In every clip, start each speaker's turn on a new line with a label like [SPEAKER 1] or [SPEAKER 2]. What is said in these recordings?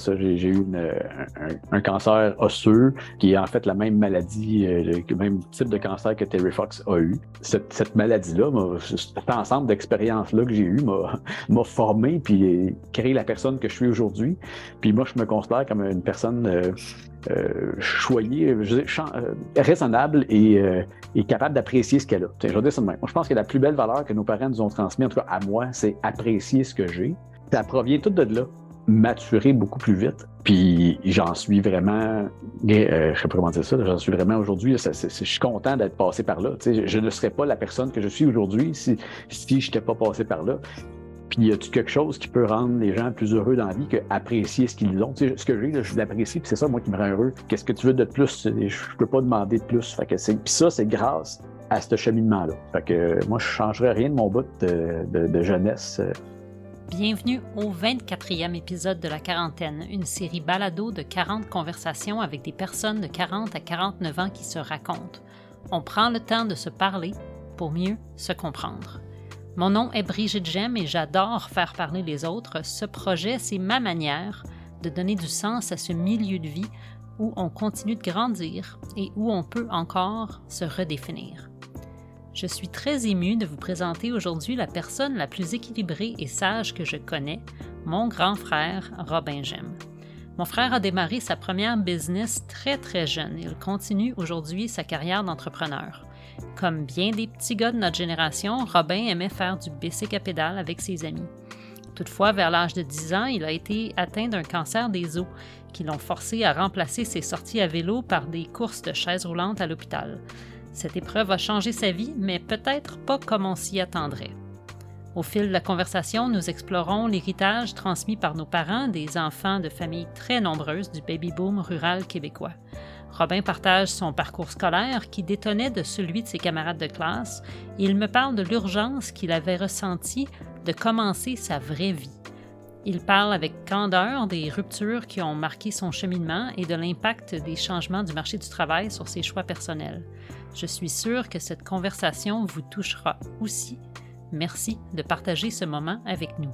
[SPEAKER 1] J'ai eu un cancer osseux qui est en fait la même maladie, le même type de cancer que Terry Fox a eu. Cette maladie-là, cet ensemble d'expériences-là que j'ai eues m'a formé puis créé la personne que je suis aujourd'hui. Puis moi, je me considère comme une personne choyée, raisonnable et capable d'apprécier ce qu'elle a. Je veux dire ça de même. Moi, je pense que la plus belle valeur que nos parents nous ont transmise, en tout cas à moi, c'est apprécier ce que j'ai. Ça provient tout de là. Maturer beaucoup plus vite. Puis j'en suis vraiment, je sais pas comment dire ça, j'en suis vraiment aujourd'hui, je suis content d'être passé par là. Je ne serais pas la personne que je suis aujourd'hui si je n'étais pas passé par là. Puis y a-tu quelque chose qui peut rendre les gens plus heureux dans la vie qu'apprécier ce qu'ils ont? Ce que j'ai, là, je l'apprécie, puis c'est ça, moi, qui me rend heureux. Qu'est-ce que tu veux de plus? Je peux pas demander de plus. Puis ça, c'est grâce à ce cheminement-là. Fait que moi, je changerais rien de mon bout de jeunesse.
[SPEAKER 2] Bienvenue au 24e épisode de La Quarantaine, une série balado de 40 conversations avec des personnes de 40 à 49 ans qui se racontent. On prend le temps de se parler pour mieux se comprendre. Mon nom est Brigitte Gemme et j'adore faire parler les autres. Ce projet, c'est ma manière de donner du sens à ce milieu de vie où on continue de grandir et où on peut encore se redéfinir. Je suis très émue de vous présenter aujourd'hui la personne la plus équilibrée et sage que je connais, mon grand frère Robin Gemme. Mon frère a démarré sa première business très très jeune et il continue aujourd'hui sa carrière d'entrepreneur. Comme bien des petits gars de notre génération, Robin aimait faire du bicycle à pédale avec ses amis. Toutefois, vers l'âge de 10 ans, il a été atteint d'un cancer des os qui l'ont forcé à remplacer ses sorties à vélo par des courses de chaises roulantes à l'hôpital. Cette épreuve a changé sa vie, mais peut-être pas comme on s'y attendrait. Au fil de la conversation, nous explorons l'héritage transmis par nos parents des enfants de familles très nombreuses du baby-boom rural québécois. Robin partage son parcours scolaire qui détonnait de celui de ses camarades de classe et il me parle de l'urgence qu'il avait ressentie de commencer sa vraie vie. Il parle avec candeur des ruptures qui ont marqué son cheminement et de l'impact des changements du marché du travail sur ses choix personnels. Je suis sûre que cette conversation vous touchera aussi. Merci de partager ce moment avec nous.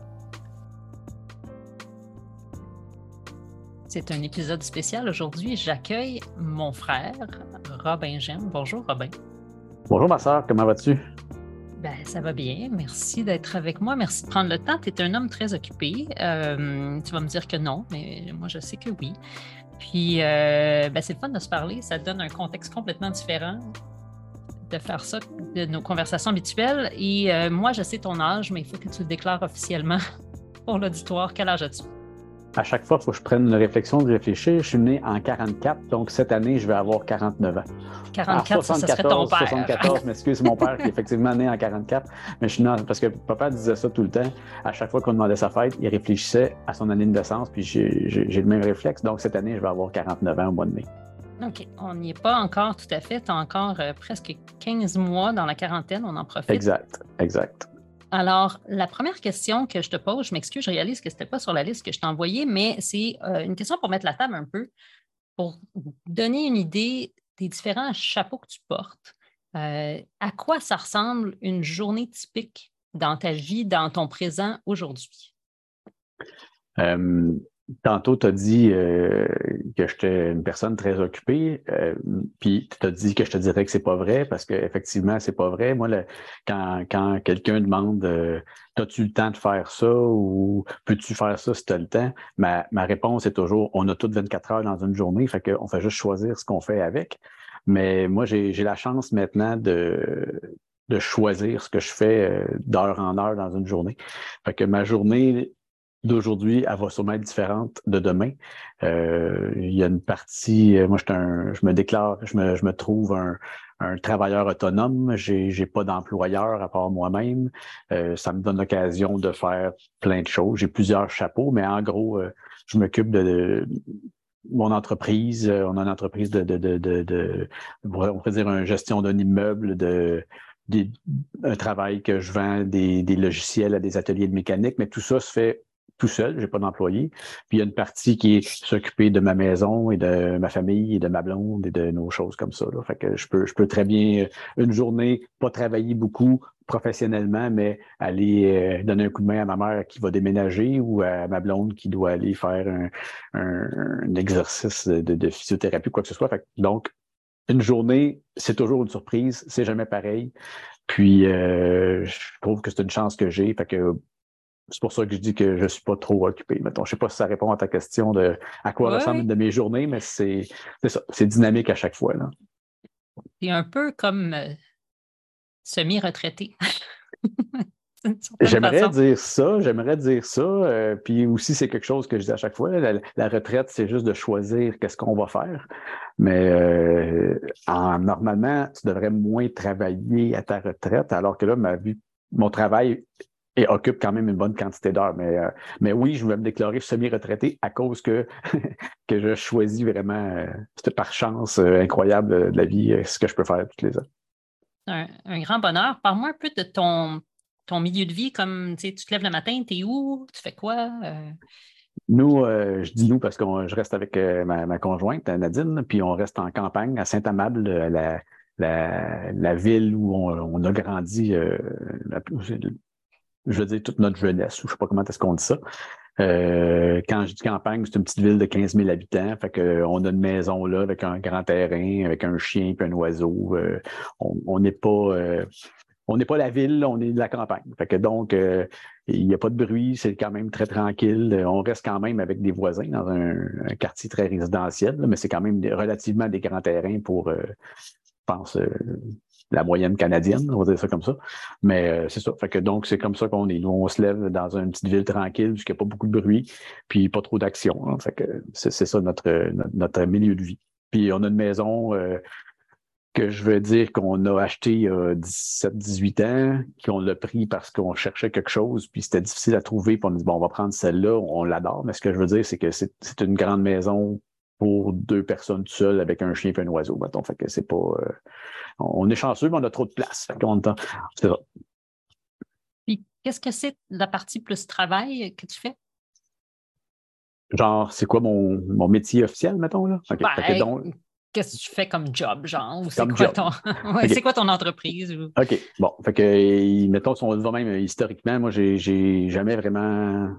[SPEAKER 2] C'est un épisode spécial. Aujourd'hui, j'accueille mon frère, Robin Gemme. Bonjour, Robin.
[SPEAKER 1] Bonjour, ma sœur. Comment vas-tu?
[SPEAKER 2] Ça va bien. Merci d'être avec moi. Merci de prendre le temps. Tu es un homme très occupé. Tu vas me dire que non, mais moi, je sais que oui. Puis, c'est le fun de se parler. Ça donne un contexte complètement différent de faire ça de nos conversations habituelles. Et moi, je sais ton âge, mais il faut que tu le déclares officiellement pour l'auditoire. Quel âge as-tu?
[SPEAKER 1] À chaque fois, il faut que je prenne la réflexion de réfléchir. Je suis né en 44, donc cette année, je vais avoir 49 ans.
[SPEAKER 2] 44, ça serait ton père.
[SPEAKER 1] 74, m'excuse, c'est mon père qui est effectivement né en 44. Mais je suis né parce que papa disait ça tout le temps. À chaque fois qu'on demandait sa fête, il réfléchissait à son année de naissance, puis j'ai le même réflexe. Donc cette année, je vais avoir 49 ans au mois de mai.
[SPEAKER 2] OK. On n'y est pas encore tout à fait. Tu as encore presque 15 mois dans la quarantaine. On en profite.
[SPEAKER 1] Exact.
[SPEAKER 2] Alors, la première question que je te pose, je m'excuse, je réalise que ce n'était pas sur la liste que je t'ai envoyée, mais c'est une question pour mettre la table un peu, pour donner une idée des différents chapeaux que tu portes. À quoi ça ressemble une journée typique dans ta vie, dans ton présent aujourd'hui?
[SPEAKER 1] Tantôt, tu as dit que j'étais une personne très occupée, puis tu as dit que je te dirais que c'est pas vrai, parce qu'effectivement, c'est pas vrai. Moi, quand quelqu'un demande as-tu le temps de faire ça ou peux-tu faire ça si tu as le temps, ma réponse est toujours on a toutes 24 heures dans une journée, fait qu'on fait juste choisir ce qu'on fait avec. Mais moi, j'ai la chance maintenant de choisir ce que je fais d'heure en heure dans une journée. Fait que ma journée d'aujourd'hui, elle va sûrement être différente de demain. Il y a une partie, moi, je me trouve un travailleur autonome. J'ai pas d'employeur à part moi-même. Ça me donne l'occasion de faire plein de choses. J'ai plusieurs chapeaux, mais en gros, je m'occupe de mon entreprise. On a une entreprise on pourrait dire une gestion d'un immeuble, un travail que je vends des logiciels à des ateliers de mécanique, mais tout ça se fait tout seul, je n'ai pas d'employé. Puis il y a une partie qui est s'occuper de ma maison et de ma famille et de ma blonde et de nos choses comme ça. Là. Fait que je peux très bien, une journée, pas travailler beaucoup professionnellement, mais aller donner un coup de main à ma mère qui va déménager ou à ma blonde qui doit aller faire un exercice de physiothérapie, quoi que ce soit. Fait que, donc, une journée, c'est toujours une surprise, c'est jamais pareil. Puis, je trouve que c'est une chance que j'ai. Fait que c'est pour ça que je dis que je suis pas trop occupé. Mettons, je sais pas si ça répond à ta question de à quoi ressemble une de mes journées, mais c'est ça, c'est dynamique à chaque fois. Là.
[SPEAKER 2] C'est un peu comme semi-retraité.
[SPEAKER 1] J'aimerais dire ça. Puis aussi, c'est quelque chose que je dis à chaque fois. La retraite, c'est juste de choisir qu'est-ce qu'on va faire. Mais normalement, tu devrais moins travailler à ta retraite, alors que là, mon travail occupe quand même une bonne quantité d'heures. Mais oui, je vais me déclarer semi-retraité à cause que je choisis vraiment, par chance incroyable de la vie, ce que je peux faire toutes les heures.
[SPEAKER 2] Un grand bonheur. Parle-moi un peu de ton milieu de vie, comme tu te lèves le matin, t'es où, tu fais quoi?
[SPEAKER 1] Nous, je dis nous parce que je reste avec ma conjointe, Nadine, puis on reste en campagne à Saint-Amable, la ville où on a grandi, je veux dire, toute notre jeunesse, ou je sais pas comment est-ce qu'on dit ça. Quand je dis campagne, c'est une petite ville de 15 000 habitants. Fait que, on a une maison là avec un grand terrain, avec un chien et un oiseau. On n'est pas la ville, on est de la campagne. Fait que donc, il n'y a pas de bruit, c'est quand même très tranquille. On reste quand même avec des voisins dans un quartier très résidentiel, là, mais c'est quand même relativement des grands terrains pour, je pense, la moyenne canadienne, on va dire ça comme ça. Mais c'est ça. Fait que donc, c'est comme ça qu'on est. Nous, on se lève dans une petite ville tranquille, puisqu'il n'y a pas beaucoup de bruit, puis pas trop d'action. Hein. Fait que c'est ça notre milieu de vie. Puis on a une maison que je veux dire qu'on a acheté il y a 17-18 ans, qu'on l'a pris parce qu'on cherchait quelque chose, puis c'était difficile à trouver, puis on a dit, bon, on va prendre celle-là, on l'adore, mais ce que je veux dire, c'est que c'est une grande maison pour 2 personnes tout seules avec un chien et un oiseau, mettons. Fait que c'est pas... on est chanceux, mais on a trop de place. Fait qu'on c'est ça.
[SPEAKER 2] Puis, qu'est-ce que c'est la partie plus travail que tu fais?
[SPEAKER 1] Genre, c'est quoi mon métier officiel, mettons, là? OK. Fait que donc,
[SPEAKER 2] qu'est-ce que tu fais comme job, genre? Ou c'est
[SPEAKER 1] comme
[SPEAKER 2] quoi
[SPEAKER 1] job.
[SPEAKER 2] Ouais,
[SPEAKER 1] OK.
[SPEAKER 2] c'est quoi ton entreprise? Ou...
[SPEAKER 1] OK. Bon. Fait que, mettons, si on va même historiquement, moi, j'ai jamais vraiment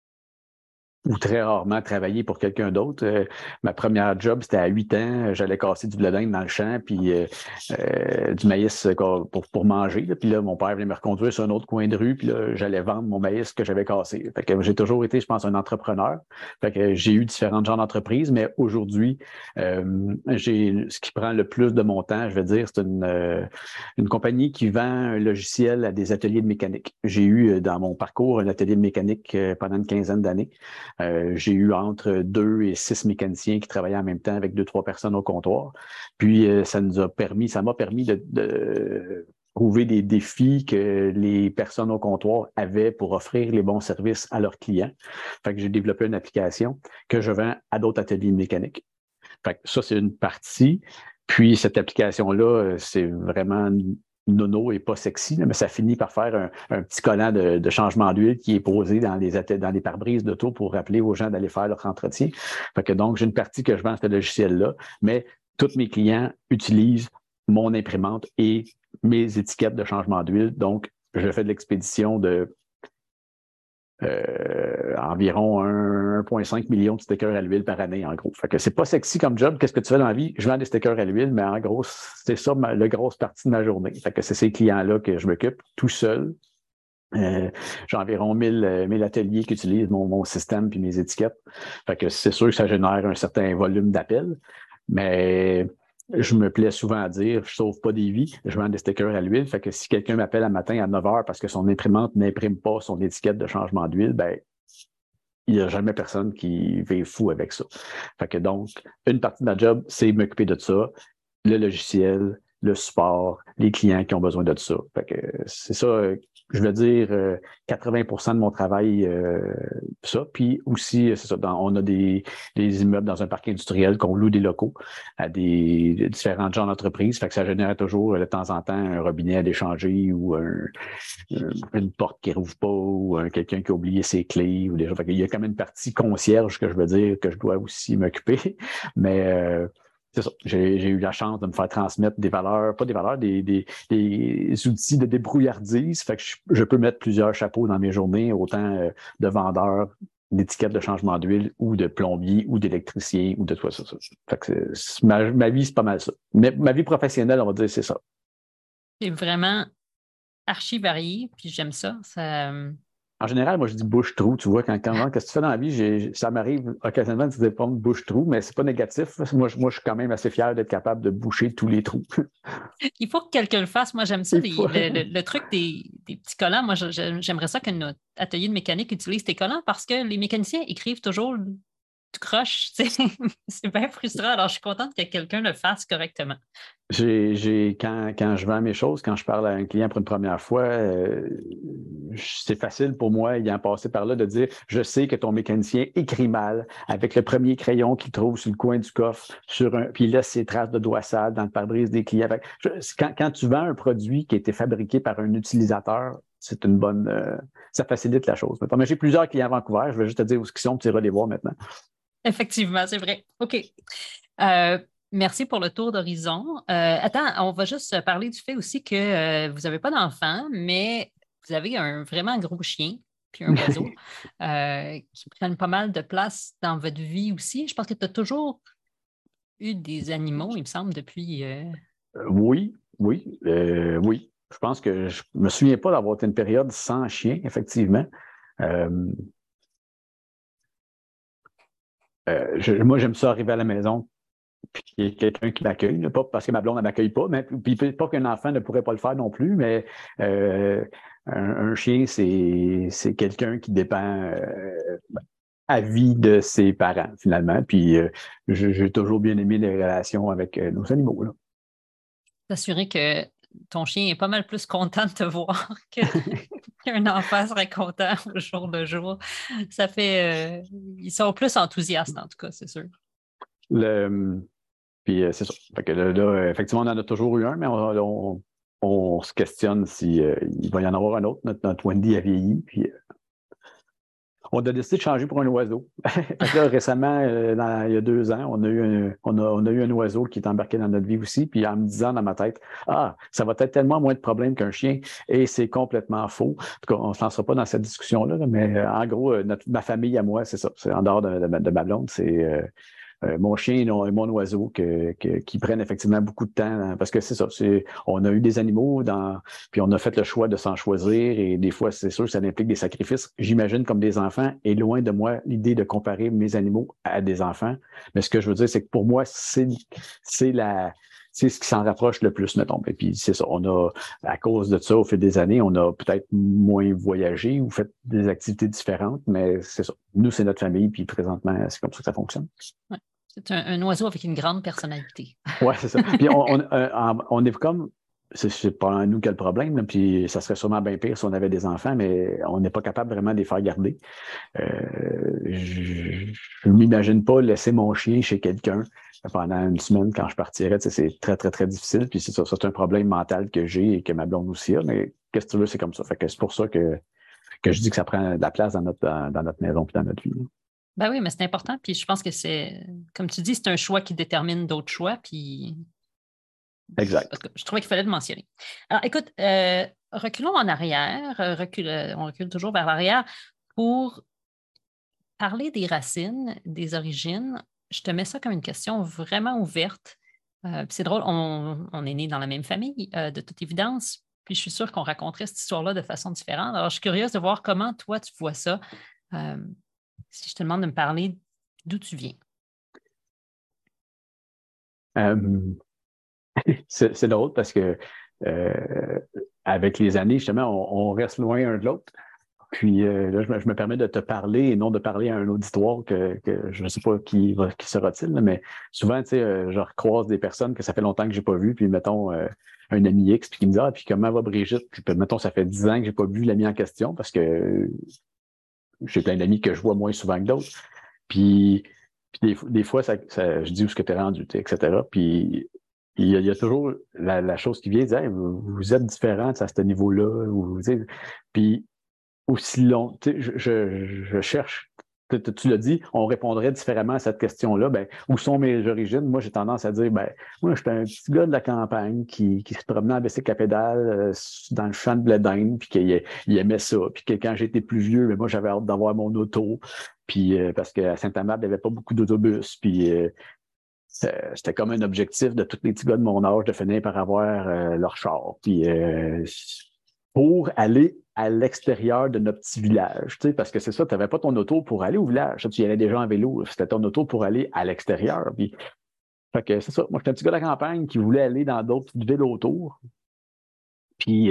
[SPEAKER 1] ou très rarement travaillé pour quelqu'un d'autre. Ma première job, c'était à 8 ans. J'allais casser du blé d'Inde dans le champ, puis du maïs pour manger. Là. Puis là, mon père venait me reconduire sur un autre coin de rue, puis là, j'allais vendre mon maïs que j'avais cassé. Fait que j'ai toujours été, je pense, un entrepreneur. Fait que j'ai eu différents genres d'entreprises, mais aujourd'hui, ce qui prend le plus de mon temps, je vais dire, c'est une compagnie qui vend un logiciel à des ateliers de mécanique. J'ai eu dans mon parcours un atelier de mécanique pendant une quinzaine d'années. J'ai eu entre 2 et 6 mécaniciens qui travaillaient en même temps avec 2-3 personnes au comptoir. Puis, ça m'a permis de trouver des défis que les personnes au comptoir avaient pour offrir les bons services à leurs clients. Fait que j'ai développé une application que je vends à d'autres ateliers de mécanique. Fait que ça, c'est une partie. Puis, cette application-là, c'est vraiment nono et pas sexy, là, mais ça finit par faire un petit collant de changement d'huile qui est posé dans les pare-brises d'auto pour rappeler aux gens d'aller faire leur entretien. Fait que donc, j'ai une partie que je vends à ce logiciel-là, mais tous mes clients utilisent mon imprimante et mes étiquettes de changement d'huile. Donc, je fais de l'expédition de environ 1,5 million de stickers à l'huile par année, en gros. Fait que c'est pas sexy comme job. Qu'est-ce que tu fais dans la vie? Je vends des stickers à l'huile, mais en gros, c'est ça la grosse partie de ma journée. Fait que c'est ces clients-là que je m'occupe tout seul. J'ai environ 1000 ateliers qui utilisent mon système puis mes étiquettes. Fait que c'est sûr que ça génère un certain volume d'appels, mais je me plais souvent à dire, je sauve pas des vies, je vends des stickers à l'huile. Fait que si quelqu'un m'appelle un matin à 9 h parce que son imprimante n'imprime pas son étiquette de changement d'huile, ben il n'y a jamais personne qui va fou avec ça. Fait que donc, une partie de ma job, c'est m'occuper de ça, le logiciel, le support, les clients qui ont besoin de ça. Fait que c'est ça je veux dire, 80% de mon travail, ça. Puis aussi, c'est ça, on a des immeubles dans un parc industriel qu'on loue des locaux à des différents genres d'entreprises. Fait que ça génère toujours, de temps en temps, un robinet à déchanger ou une porte qui rouvre pas ou quelqu'un qui a oublié ses clés ou des choses. Fait qu'il y a quand même une partie concierge que je veux dire que je dois aussi m'occuper. Mais c'est ça. J'ai eu la chance de me faire transmettre des valeurs, pas des valeurs, des outils de débrouillardise. Fait que je peux mettre plusieurs chapeaux dans mes journées, autant de vendeur, d'étiquette de changement d'huile ou de plombier ou d'électricien ou de tout ça. Fait que ma vie, c'est pas mal ça. Mais ma vie professionnelle, on va dire, c'est ça.
[SPEAKER 2] C'est vraiment archi varié, puis j'aime ça.
[SPEAKER 1] En général, moi, je dis bouche-trou. Tu vois, qu'est-ce que tu fais dans la vie? Ça m'arrive occasionnellement de répondre bouche-trou, mais c'est pas négatif. Moi, je suis quand même assez fier d'être capable de boucher tous les trous.
[SPEAKER 2] Il faut que quelqu'un le fasse. Moi, j'aime ça.
[SPEAKER 1] Il faut.
[SPEAKER 2] Le truc des petits collants, moi, j'aimerais ça que notre atelier de mécanique utilise tes collants parce que les mécaniciens écrivent toujours tout croche. C'est bien frustrant. Alors, je suis contente que quelqu'un le fasse correctement.
[SPEAKER 1] Quand je vends mes choses, quand je parle à un client pour une première fois, c'est facile pour moi, ayant passé par là, de dire je sais que ton mécanicien écrit mal avec le premier crayon qu'il trouve sur le coin du coffre, puis il laisse ses traces de doigts sales dans le pare-brise des clients. Quand tu vends un produit qui a été fabriqué par un utilisateur, c'est une bonne. Ça facilite la chose. Mais j'ai plusieurs clients à Vancouver, je vais juste te dire où ils sont, tu iras les voir maintenant.
[SPEAKER 2] Effectivement, c'est vrai. OK. Merci pour le tour d'horizon. Attends, on va juste parler du fait aussi que vous n'avez pas d'enfant, mais vous avez un vraiment gros chien, puis un oiseau, qui prennent pas mal de place dans votre vie aussi. Je pense que tu as toujours eu des animaux, il me semble, depuis.
[SPEAKER 1] Oui. Je pense que je me souviens pas d'avoir été une période sans chien, effectivement. Moi, j'aime ça arriver à la maison, puis il y a quelqu'un qui m'accueille, pas parce que ma blonde ne m'accueille pas, mais puis pas qu'un enfant ne pourrait pas le faire non plus, mais un chien, c'est quelqu'un qui dépend à vie de ses parents, finalement. Puis j'ai toujours bien aimé les relations avec nos animaux. Là.
[SPEAKER 2] T'assurer que ton chien est pas mal plus content de te voir qu'un enfant serait content au jour le jour. Ça fait. Ils sont plus enthousiastes, en tout cas, c'est sûr.
[SPEAKER 1] Puis c'est ça. Fait que là, effectivement, on en a toujours eu un, mais on se questionne si il va y en avoir un autre. Notre Wendy a vieilli, puis on a décidé de changer pour un oiseau. Fait que là, récemment, il y a 2 ans, on a eu un oiseau qui est embarqué dans notre vie aussi, puis en me disant dans ma tête, ça va être tellement moins de problèmes qu'un chien, et c'est complètement faux. En tout cas, on ne se lancera pas dans cette discussion-là, mais en gros, ma famille à moi, c'est ça. C'est en dehors de ma blonde, c'est mon chien et mon oiseau qui prennent effectivement beaucoup de temps, hein, parce que c'est ça, on a eu des animaux, puis on a fait le choix de s'en choisir et des fois, c'est sûr que ça implique des sacrifices, j'imagine, comme des enfants, et loin de moi l'idée de comparer mes animaux à des enfants. Mais ce que je veux dire, c'est que pour moi, c'est ce qui s'en rapproche le plus, mettons. Et puis, c'est ça. À cause de ça, au fil des années, on a peut-être moins voyagé ou fait des activités différentes, mais c'est ça. Nous, c'est notre famille, puis présentement, c'est comme ça que ça fonctionne.
[SPEAKER 2] Ouais. C'est un oiseau avec une grande personnalité.
[SPEAKER 1] Oui, c'est ça. Puis on est comme. C'est pas nous qui a le problème, là, puis ça serait sûrement bien pire si on avait des enfants, mais on n'est pas capable vraiment de les faire garder. Je ne m'imagine pas laisser mon chien chez quelqu'un pendant une semaine quand je partirais. C'est très, très, très difficile. Puis c'est ça, c'est un problème mental que j'ai et que ma blonde aussi a. Mais qu'est-ce que tu veux, c'est comme ça. Fait que c'est pour ça que je dis que ça prend de la place dans notre maison et dans notre vie.
[SPEAKER 2] Ben oui, mais c'est important. Puis je pense que comme tu dis, c'est un choix qui détermine d'autres choix. Puis
[SPEAKER 1] exact.
[SPEAKER 2] Je trouvais qu'il fallait le mentionner. Alors, écoute, reculons en arrière, on recule toujours vers l'arrière pour parler des racines, des origines. Je te mets ça comme une question vraiment ouverte. C'est drôle, on est né dans la même famille, de toute évidence. Puis je suis sûre qu'on raconterait cette histoire-là de façon différente. Alors, je suis curieuse de voir comment toi, tu vois ça. Si je te demande de me parler d'où tu viens.
[SPEAKER 1] C'est drôle parce que avec les années, justement, on reste loin un de l'autre. Puis là, je me permets de te parler et non de parler à un auditoire que je ne sais pas qui sera-t-il, là, mais souvent, tu sais, je recroise des personnes que ça fait longtemps que j'ai pas vu, puis mettons un ami X, puis qui me dit, ah, puis comment va Brigitte? Puis mettons, ça fait 10 ans que j'ai pas vu l'ami en question parce que j'ai plein d'amis que je vois moins souvent que d'autres. Puis, des fois, je dis où est-ce que tu es rendu, etc. Puis il y a toujours la chose qui vient, dire, hey, vous êtes différents à ce niveau-là. Puis aussi long, je cherche. Tu l'as dit, on répondrait différemment à cette question-là. Ben, où sont mes origines? Moi, j'ai tendance à dire, ben, moi, j'étais un petit gars de la campagne qui se promenait en bicycle à pédale dans le champ de blé d'Inde, puis qu'il aimait ça. Puis que quand j'étais plus vieux, mais moi, j'avais hâte d'avoir mon auto. Puis parce qu'à Saint-Amand, il n'y avait pas beaucoup d'autobus. Puis c'était comme un objectif de tous les petits gars de mon âge de finir par avoir leur char. Puis pour aller à l'extérieur de notre petit village, tu sais, parce que c'est ça, tu n'avais pas ton auto pour aller au village. Tu y allais déjà en vélo. C'était ton auto pour aller à l'extérieur. Puis, fait que c'est ça. Moi, j'étais un petit gars de la campagne qui voulait aller dans d'autres petites villes autour. Puis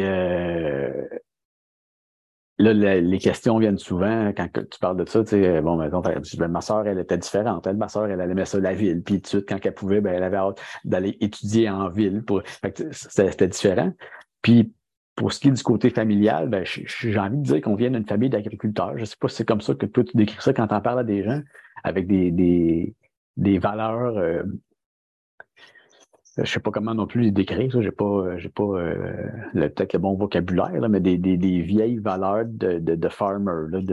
[SPEAKER 1] là, les questions viennent souvent quand tu parles de ça. Tu sais, bon, mettons, ma soeur, elle était différente. Ma soeur, elle aimait ça, la ville. Puis tout de suite, quand elle pouvait, ben, elle avait hâte d'aller étudier en ville. Fait que, c'était différent. Puis pour ce qui est du côté familial, ben, j'ai envie de dire qu'on vient d'une famille d'agriculteurs. Je ne sais pas si c'est comme ça que toi, tu décris ça quand tu en parles à des gens, avec des valeurs. Je ne sais pas comment non plus les décrire, ça. J'ai pas peut-être le bon vocabulaire, là, mais des vieilles valeurs de farmer, là,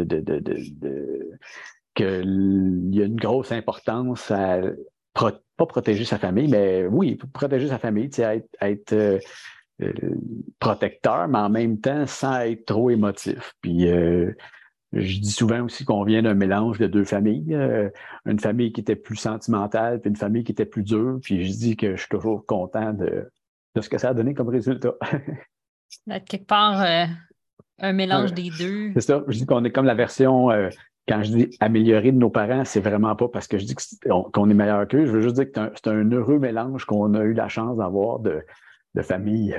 [SPEAKER 1] qu'il y a une grosse importance à pas protéger sa famille, mais oui, protéger sa famille, être protecteur, mais en même temps sans être trop émotif. Puis je dis souvent aussi qu'on vient d'un mélange de deux familles, une famille qui était plus sentimentale, puis une famille qui était plus dure. Puis je dis que je suis toujours content de ce que ça a donné comme résultat.
[SPEAKER 2] D'être quelque part un mélange des deux.
[SPEAKER 1] C'est ça. Je dis qu'on est comme la version, quand je dis améliorer de nos parents, c'est vraiment pas parce que je dis qu'on est meilleur qu'eux. Je veux juste dire que c'est un heureux mélange qu'on a eu la chance d'avoir de familles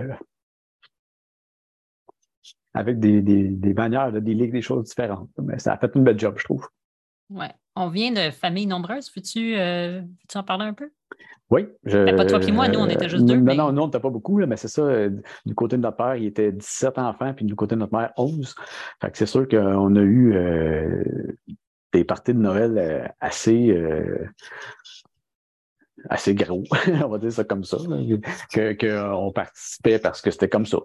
[SPEAKER 1] avec des manières, des ligues, des choses différentes. Mais ça a fait une belle job, je trouve.
[SPEAKER 2] Ouais. On vient de familles nombreuses. Veux-tu en parler un peu?
[SPEAKER 1] Oui.
[SPEAKER 2] Pas toi puis moi, nous, on était juste deux.
[SPEAKER 1] Non, nous, on n'était pas beaucoup, là, mais c'est ça. Du côté de notre père, il était 17 enfants, puis du côté de notre mère, 11. Fait que c'est sûr qu'on a eu des parties de Noël assez gros, on va dire ça comme ça, qu'on participait parce que c'était comme ça.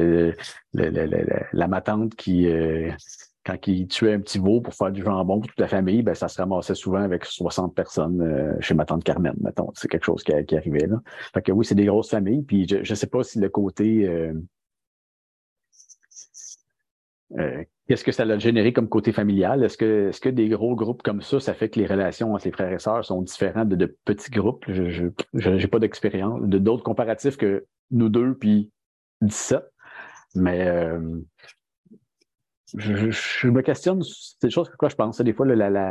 [SPEAKER 1] La ma tante quand il tuait un petit veau pour faire du jambon pour toute la famille, ben, ça se ramassait souvent avec 60 personnes chez ma tante Carmen, mettons. C'est quelque chose qui arrivait là. Fait que oui, c'est des grosses familles. Puis je ne sais pas si le côté qu'est-ce que ça a généré comme côté familial? Est-ce que des gros groupes comme ça fait que les relations entre les frères et sœurs sont différentes de petits groupes? Je n'ai pas d'expérience, d'autres comparatifs que nous deux, puis 17. Mais je me questionne, c'est des choses que quoi je pense. Des fois,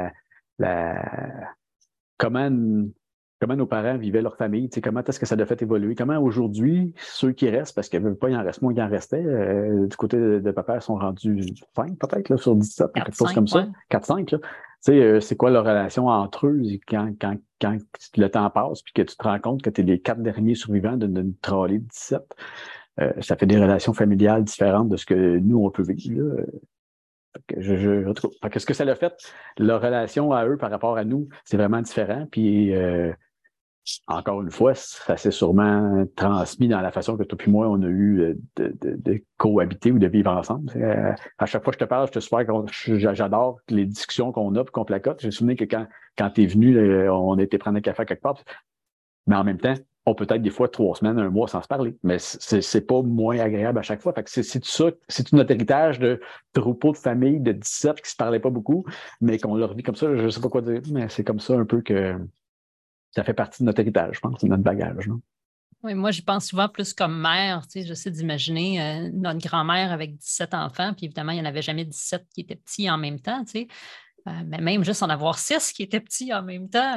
[SPEAKER 1] comment nos parents vivaient leur famille, comment est-ce que ça a fait évoluer, comment aujourd'hui, ceux qui restent, parce qu'il n'y avait pas, il en reste moins qu'il en restait, du côté de papa, ils sont rendus 5 peut-être là, sur 17, quelque chose comme ça, 4-5. C'est quoi leur relation entre eux quand le temps passe puis que tu te rends compte que tu es les 4 derniers survivants d'une trolley de 17. Ça fait des relations familiales différentes de ce que nous, on peut vivre. Là. Fait que ce que ça l'a fait, leur relation à eux par rapport à nous, c'est vraiment différent. Puis encore une fois, ça s'est sûrement transmis dans la façon que toi et moi, on a eu de cohabiter ou de vivre ensemble. À chaque fois que je te parle, j'adore les discussions qu'on a et qu'on placote. J'ai souvenir que quand tu es venu, on a été prendre un café quelque part. Mais en même temps, on peut être des fois 3 semaines, 1 mois sans se parler. Mais c'est pas moins agréable à chaque fois. Fait que c'est notre héritage de troupeau de famille de 17 qui se parlaient pas beaucoup, mais qu'on leur vit comme ça. Je sais pas quoi dire, mais c'est comme ça un peu que ça fait partie de notre héritage, je pense, de notre bagage. Non?
[SPEAKER 2] Oui, moi, j'y pense souvent plus comme mère. Tu sais, j'essaie d'imaginer notre grand-mère avec 17 enfants, puis évidemment, il n'y en avait jamais 17 qui étaient petits en même temps. Tu sais. Mais même juste en avoir 6 qui étaient petits en même temps,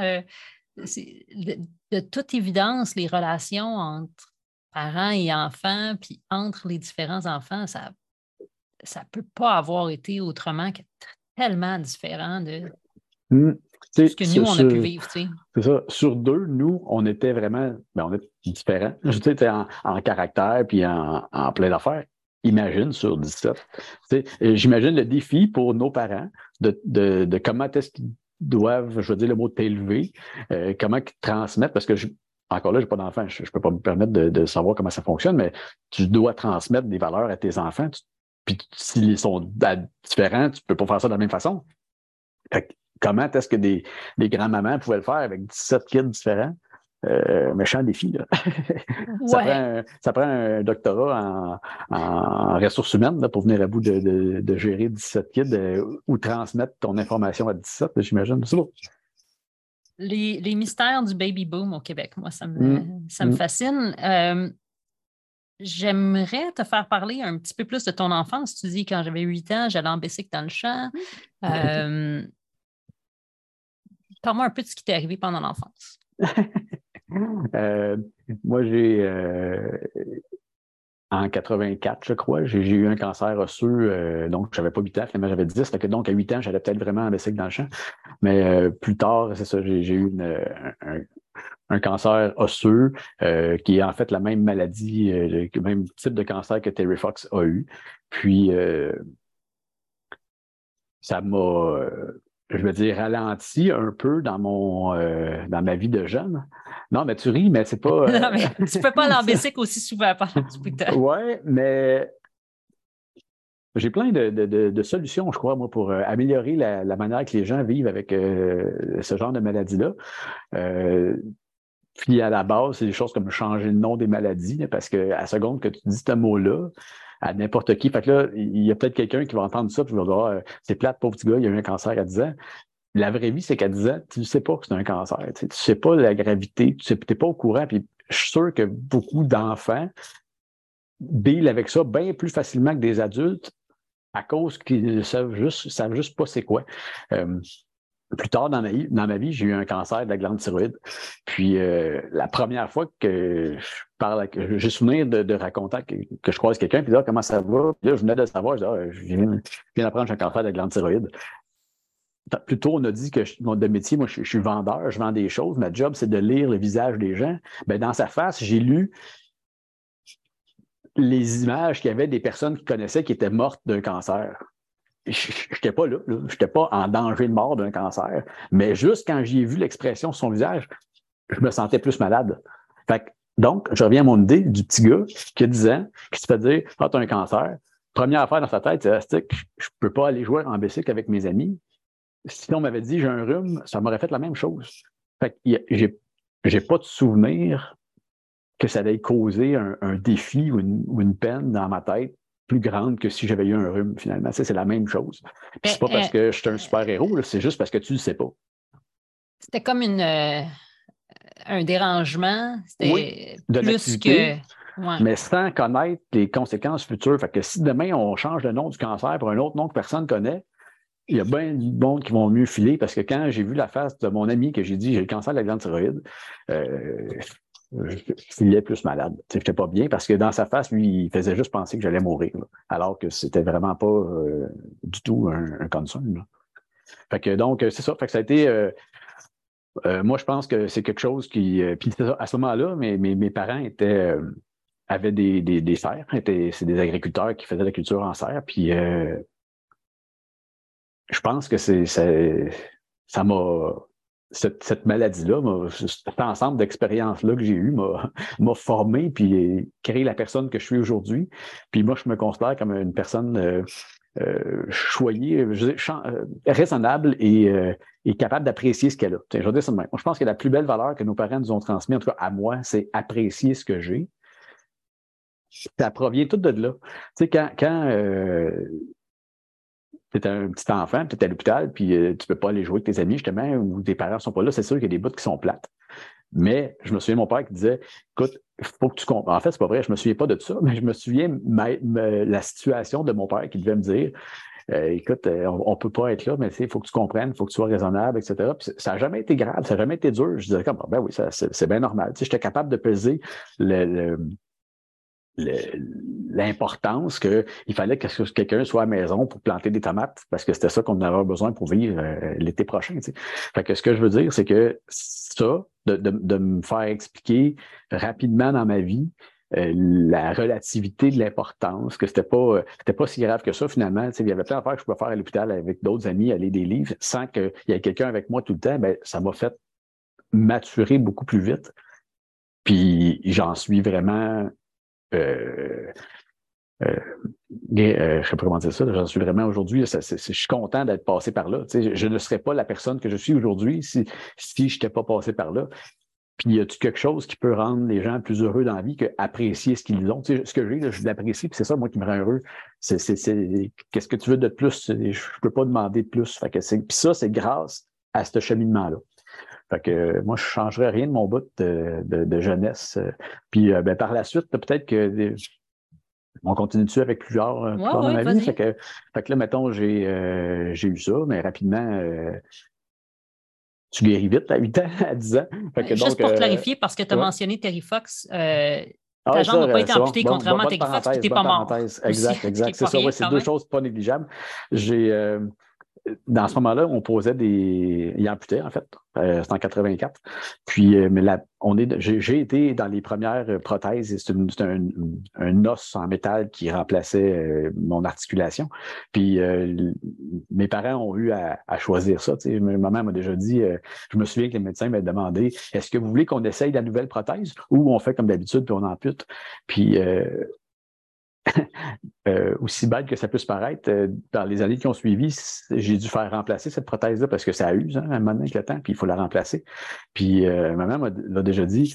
[SPEAKER 2] de toute évidence, les relations entre parents et enfants, puis entre les différents enfants, ça ça peut pas avoir été autrement que tellement différent de
[SPEAKER 1] Hmm.
[SPEAKER 2] ce que nous, on a pu vivre.
[SPEAKER 1] C'est ça. Sur deux, nous, on était vraiment, on est différents. Je veux dire, en caractère puis en plein d'affaires. Imagine sur 17. J'imagine le défi pour nos parents de comment est-ce qu'ils doivent, je veux dire le mot t'élever, comment ils transmettent, parce que encore là, je n'ai pas d'enfant, je ne peux pas me permettre de savoir comment ça fonctionne, mais tu dois transmettre des valeurs à tes enfants. Puis s'ils sont différents, tu ne peux pas faire ça de la même façon. Fait que, comment est-ce que des grands-mamans pouvaient le faire avec 17 kids différents? Méchant défi, là.
[SPEAKER 2] Ouais.
[SPEAKER 1] Ça prend un doctorat en ressources humaines là, pour venir à bout de gérer 17 kids ou transmettre ton information à 17, j'imagine. C'est beau.
[SPEAKER 2] Les mystères du baby boom au Québec, moi, ça me fascine. J'aimerais te faire parler un petit peu plus de ton enfance. Tu dis, quand j'avais 8 ans, j'allais en bicycle dans le champ. Parle-moi un peu de ce qui t'est arrivé pendant l'enfance.
[SPEAKER 1] Moi, en 84, je crois, j'ai eu un cancer osseux, donc je n'avais pas 8 ans, finalement j'avais 10, fait que donc à 8 ans, j'allais peut-être vraiment en bicycle dans le champ. Mais plus tard, c'est ça, j'ai eu un cancer osseux qui est en fait la même maladie, le même type de cancer que Terry Fox a eu. Puis, ça m'a, je veux dire, ralenti un peu dans dans ma vie de jeune. Non, mais tu ris, mais c'est pas...
[SPEAKER 2] Non, mais tu peux pas aller en bicycle aussi souvent pendant du bout de temps.
[SPEAKER 1] Oui, mais j'ai plein de solutions, je crois, moi, pour améliorer la manière que les gens vivent avec ce genre de maladie-là. Puis à la base, c'est des choses comme changer le nom des maladies, là, parce qu'à la seconde que tu dis ce mot-là, à n'importe qui, fait que là, il y a peut-être quelqu'un qui va entendre ça, puis il va dire c'est plate, pauvre petit gars, il a eu un cancer à 10 ans. La vraie vie, c'est qu'à 10 ans, tu ne sais pas que c'est un cancer. Tu ne sais pas la gravité, tu n'es pas au courant. Puis je suis sûr que beaucoup d'enfants deal avec ça bien plus facilement que des adultes à cause qu'ils ne savent juste pas c'est quoi. Plus tard dans ma vie, j'ai eu un cancer de la glande thyroïde. Puis la première fois que je parle, j'ai souvenir de raconter que je croise quelqu'un, puis là, comment ça va? Puis là, je venais de le savoir, je viens d'apprendre que j'ai un cancer de la glande thyroïde. Plus tôt, on a dit que de métier, moi, je suis vendeur, je vends des choses. Ma job, c'est de lire le visage des gens. Bien, dans sa face, j'ai lu les images qu'il y avait des personnes qui connaissaient qui étaient mortes d'un cancer. Je n'étais pas là. Je n'étais pas en danger de mort d'un cancer. Mais juste quand j'ai vu l'expression sur son visage, je me sentais plus malade. Donc, je reviens à mon idée du petit gars qui a 10 ans, qui se fait dire « Ah, tu as un cancer ». Première affaire dans sa tête, c'est « Je ne peux pas aller jouer en bicycle avec mes amis ». Si on m'avait dit « J'ai un rhume », ça m'aurait fait la même chose. Fait que j'ai pas de souvenir que ça allait causer un défi ou une peine dans ma tête plus grande que si j'avais eu un rhume, finalement. C'est la même chose. Puis c'est pas parce que je suis un super-héros, c'est juste parce que tu le sais pas.
[SPEAKER 2] C'était comme un dérangement. C'était
[SPEAKER 1] de
[SPEAKER 2] plus que...
[SPEAKER 1] Ouais. Mais sans connaître les conséquences futures. Fait que si demain, on change le nom du cancer pour un autre nom que personne ne connaît, il y a bien du monde qui vont mieux filer parce que quand j'ai vu la face de mon ami que j'ai dit j'ai le cancer de la glande thyroïde, je filais plus malade. Je n'étais pas bien parce que dans sa face, lui, il faisait juste penser que j'allais mourir, là, alors que c'était vraiment pas du tout un concern. Là. Fait que donc, c'est ça. Fait que ça a été. Moi, je pense que c'est quelque chose qui. Puis à ce moment-là, mes parents avaient des serres. C'est des agriculteurs qui faisaient la culture en serre. Puis je pense que ça m'a. Cette maladie-là, cet ensemble d'expériences-là que j'ai eues m'a formé puis créé la personne que je suis aujourd'hui. Puis moi, je me considère comme une personne choyée, raisonnable et capable d'apprécier ce qu'elle a. Je veux dire ça de même. Moi, je pense que la plus belle valeur que nos parents nous ont transmise, en tout cas à moi, c'est apprécier ce que j'ai. Ça provient tout de là. Tu sais, quand tu es un petit enfant, tu es à l'hôpital, puis tu ne peux pas aller jouer avec tes amis, justement, ou tes parents ne sont pas là, c'est sûr qu'il y a des bouts qui sont plates. Mais je me souviens de mon père qui disait écoute, il faut que tu comprennes. En fait, c'est pas vrai, je ne me souviens pas de ça, mais je me souviens la situation de mon père qui devait me dire écoute, on ne peut pas être là, mais il faut que tu comprennes, il faut que tu sois raisonnable, etc. Puis ça n'a jamais été grave, ça n'a jamais été dur. Je disais comme ben oui, c'est bien normal. Tu sais, j'étais capable de peser l'importance qu'il fallait que quelqu'un soit à la maison pour planter des tomates parce que c'était ça qu'on avait besoin pour vivre l'été prochain. Tu sais. Fait que ce que je veux dire, c'est que ça, de me faire expliquer rapidement dans ma vie la relativité de l'importance, que c'était pas si grave que ça finalement. Tu sais, il y avait plein d'affaires que je pouvais faire à l'hôpital avec d'autres amis, aller des livres, sans qu'il y ait quelqu'un avec moi tout le temps, ben, ça m'a fait maturer beaucoup plus vite. Puis j'en suis vraiment euh, euh, je sais pas comment dire ça, j'en suis vraiment aujourd'hui. Je suis content d'être passé par là. Tu sais, je ne serais pas la personne que je suis aujourd'hui si je n'étais pas passé par là. Puis, y a-tu quelque chose qui peut rendre les gens plus heureux dans la vie qu'apprécier ce qu'ils ont? Tu sais, ce que j'ai, là, je l'apprécie, puis c'est ça, moi, qui me rend heureux. Qu'est-ce que tu veux de plus? Je ne peux pas demander de plus. Fait que puis ça, c'est grâce à ce cheminement-là. Fait que moi, je ne changerais rien de mon bout de jeunesse. Puis ben, par la suite, peut-être que on continue dessus avec plusieurs dans ma vie. Fait que là, mettons, j'ai eu ça, mais rapidement, tu guéris vite à 8 ans, à 10 ans. Fait que,
[SPEAKER 2] juste
[SPEAKER 1] donc,
[SPEAKER 2] pour clarifier, parce que tu as mentionné Terry Fox,
[SPEAKER 1] Ah
[SPEAKER 2] ta
[SPEAKER 1] ouais,
[SPEAKER 2] jambe n'a pas été amputée,
[SPEAKER 1] bon,
[SPEAKER 2] contrairement à Terry Fox, qui n'était pas mort.
[SPEAKER 1] Exact, exact. C'est ça, ouais, c'est deux choses pas négligeables. Dans ce moment-là, on posait il amputait, en fait. C'était en 84. Puis, mais j'ai été dans les premières prothèses. C'est un os en métal qui remplaçait mon articulation. Puis, mes parents ont eu à choisir ça. Tu sais, ma mère m'a déjà dit, je me souviens que les médecins m'avaient demandé, est-ce que vous voulez qu'on essaye la nouvelle prothèse ou on fait comme d'habitude puis on ampute? Puis, aussi bête que ça puisse paraître, dans les années qui ont suivi, j'ai dû faire remplacer cette prothèse-là parce que ça use, hein, à un moment donné avec le temps, puis il faut la remplacer. Puis ma mère l'a déjà dit,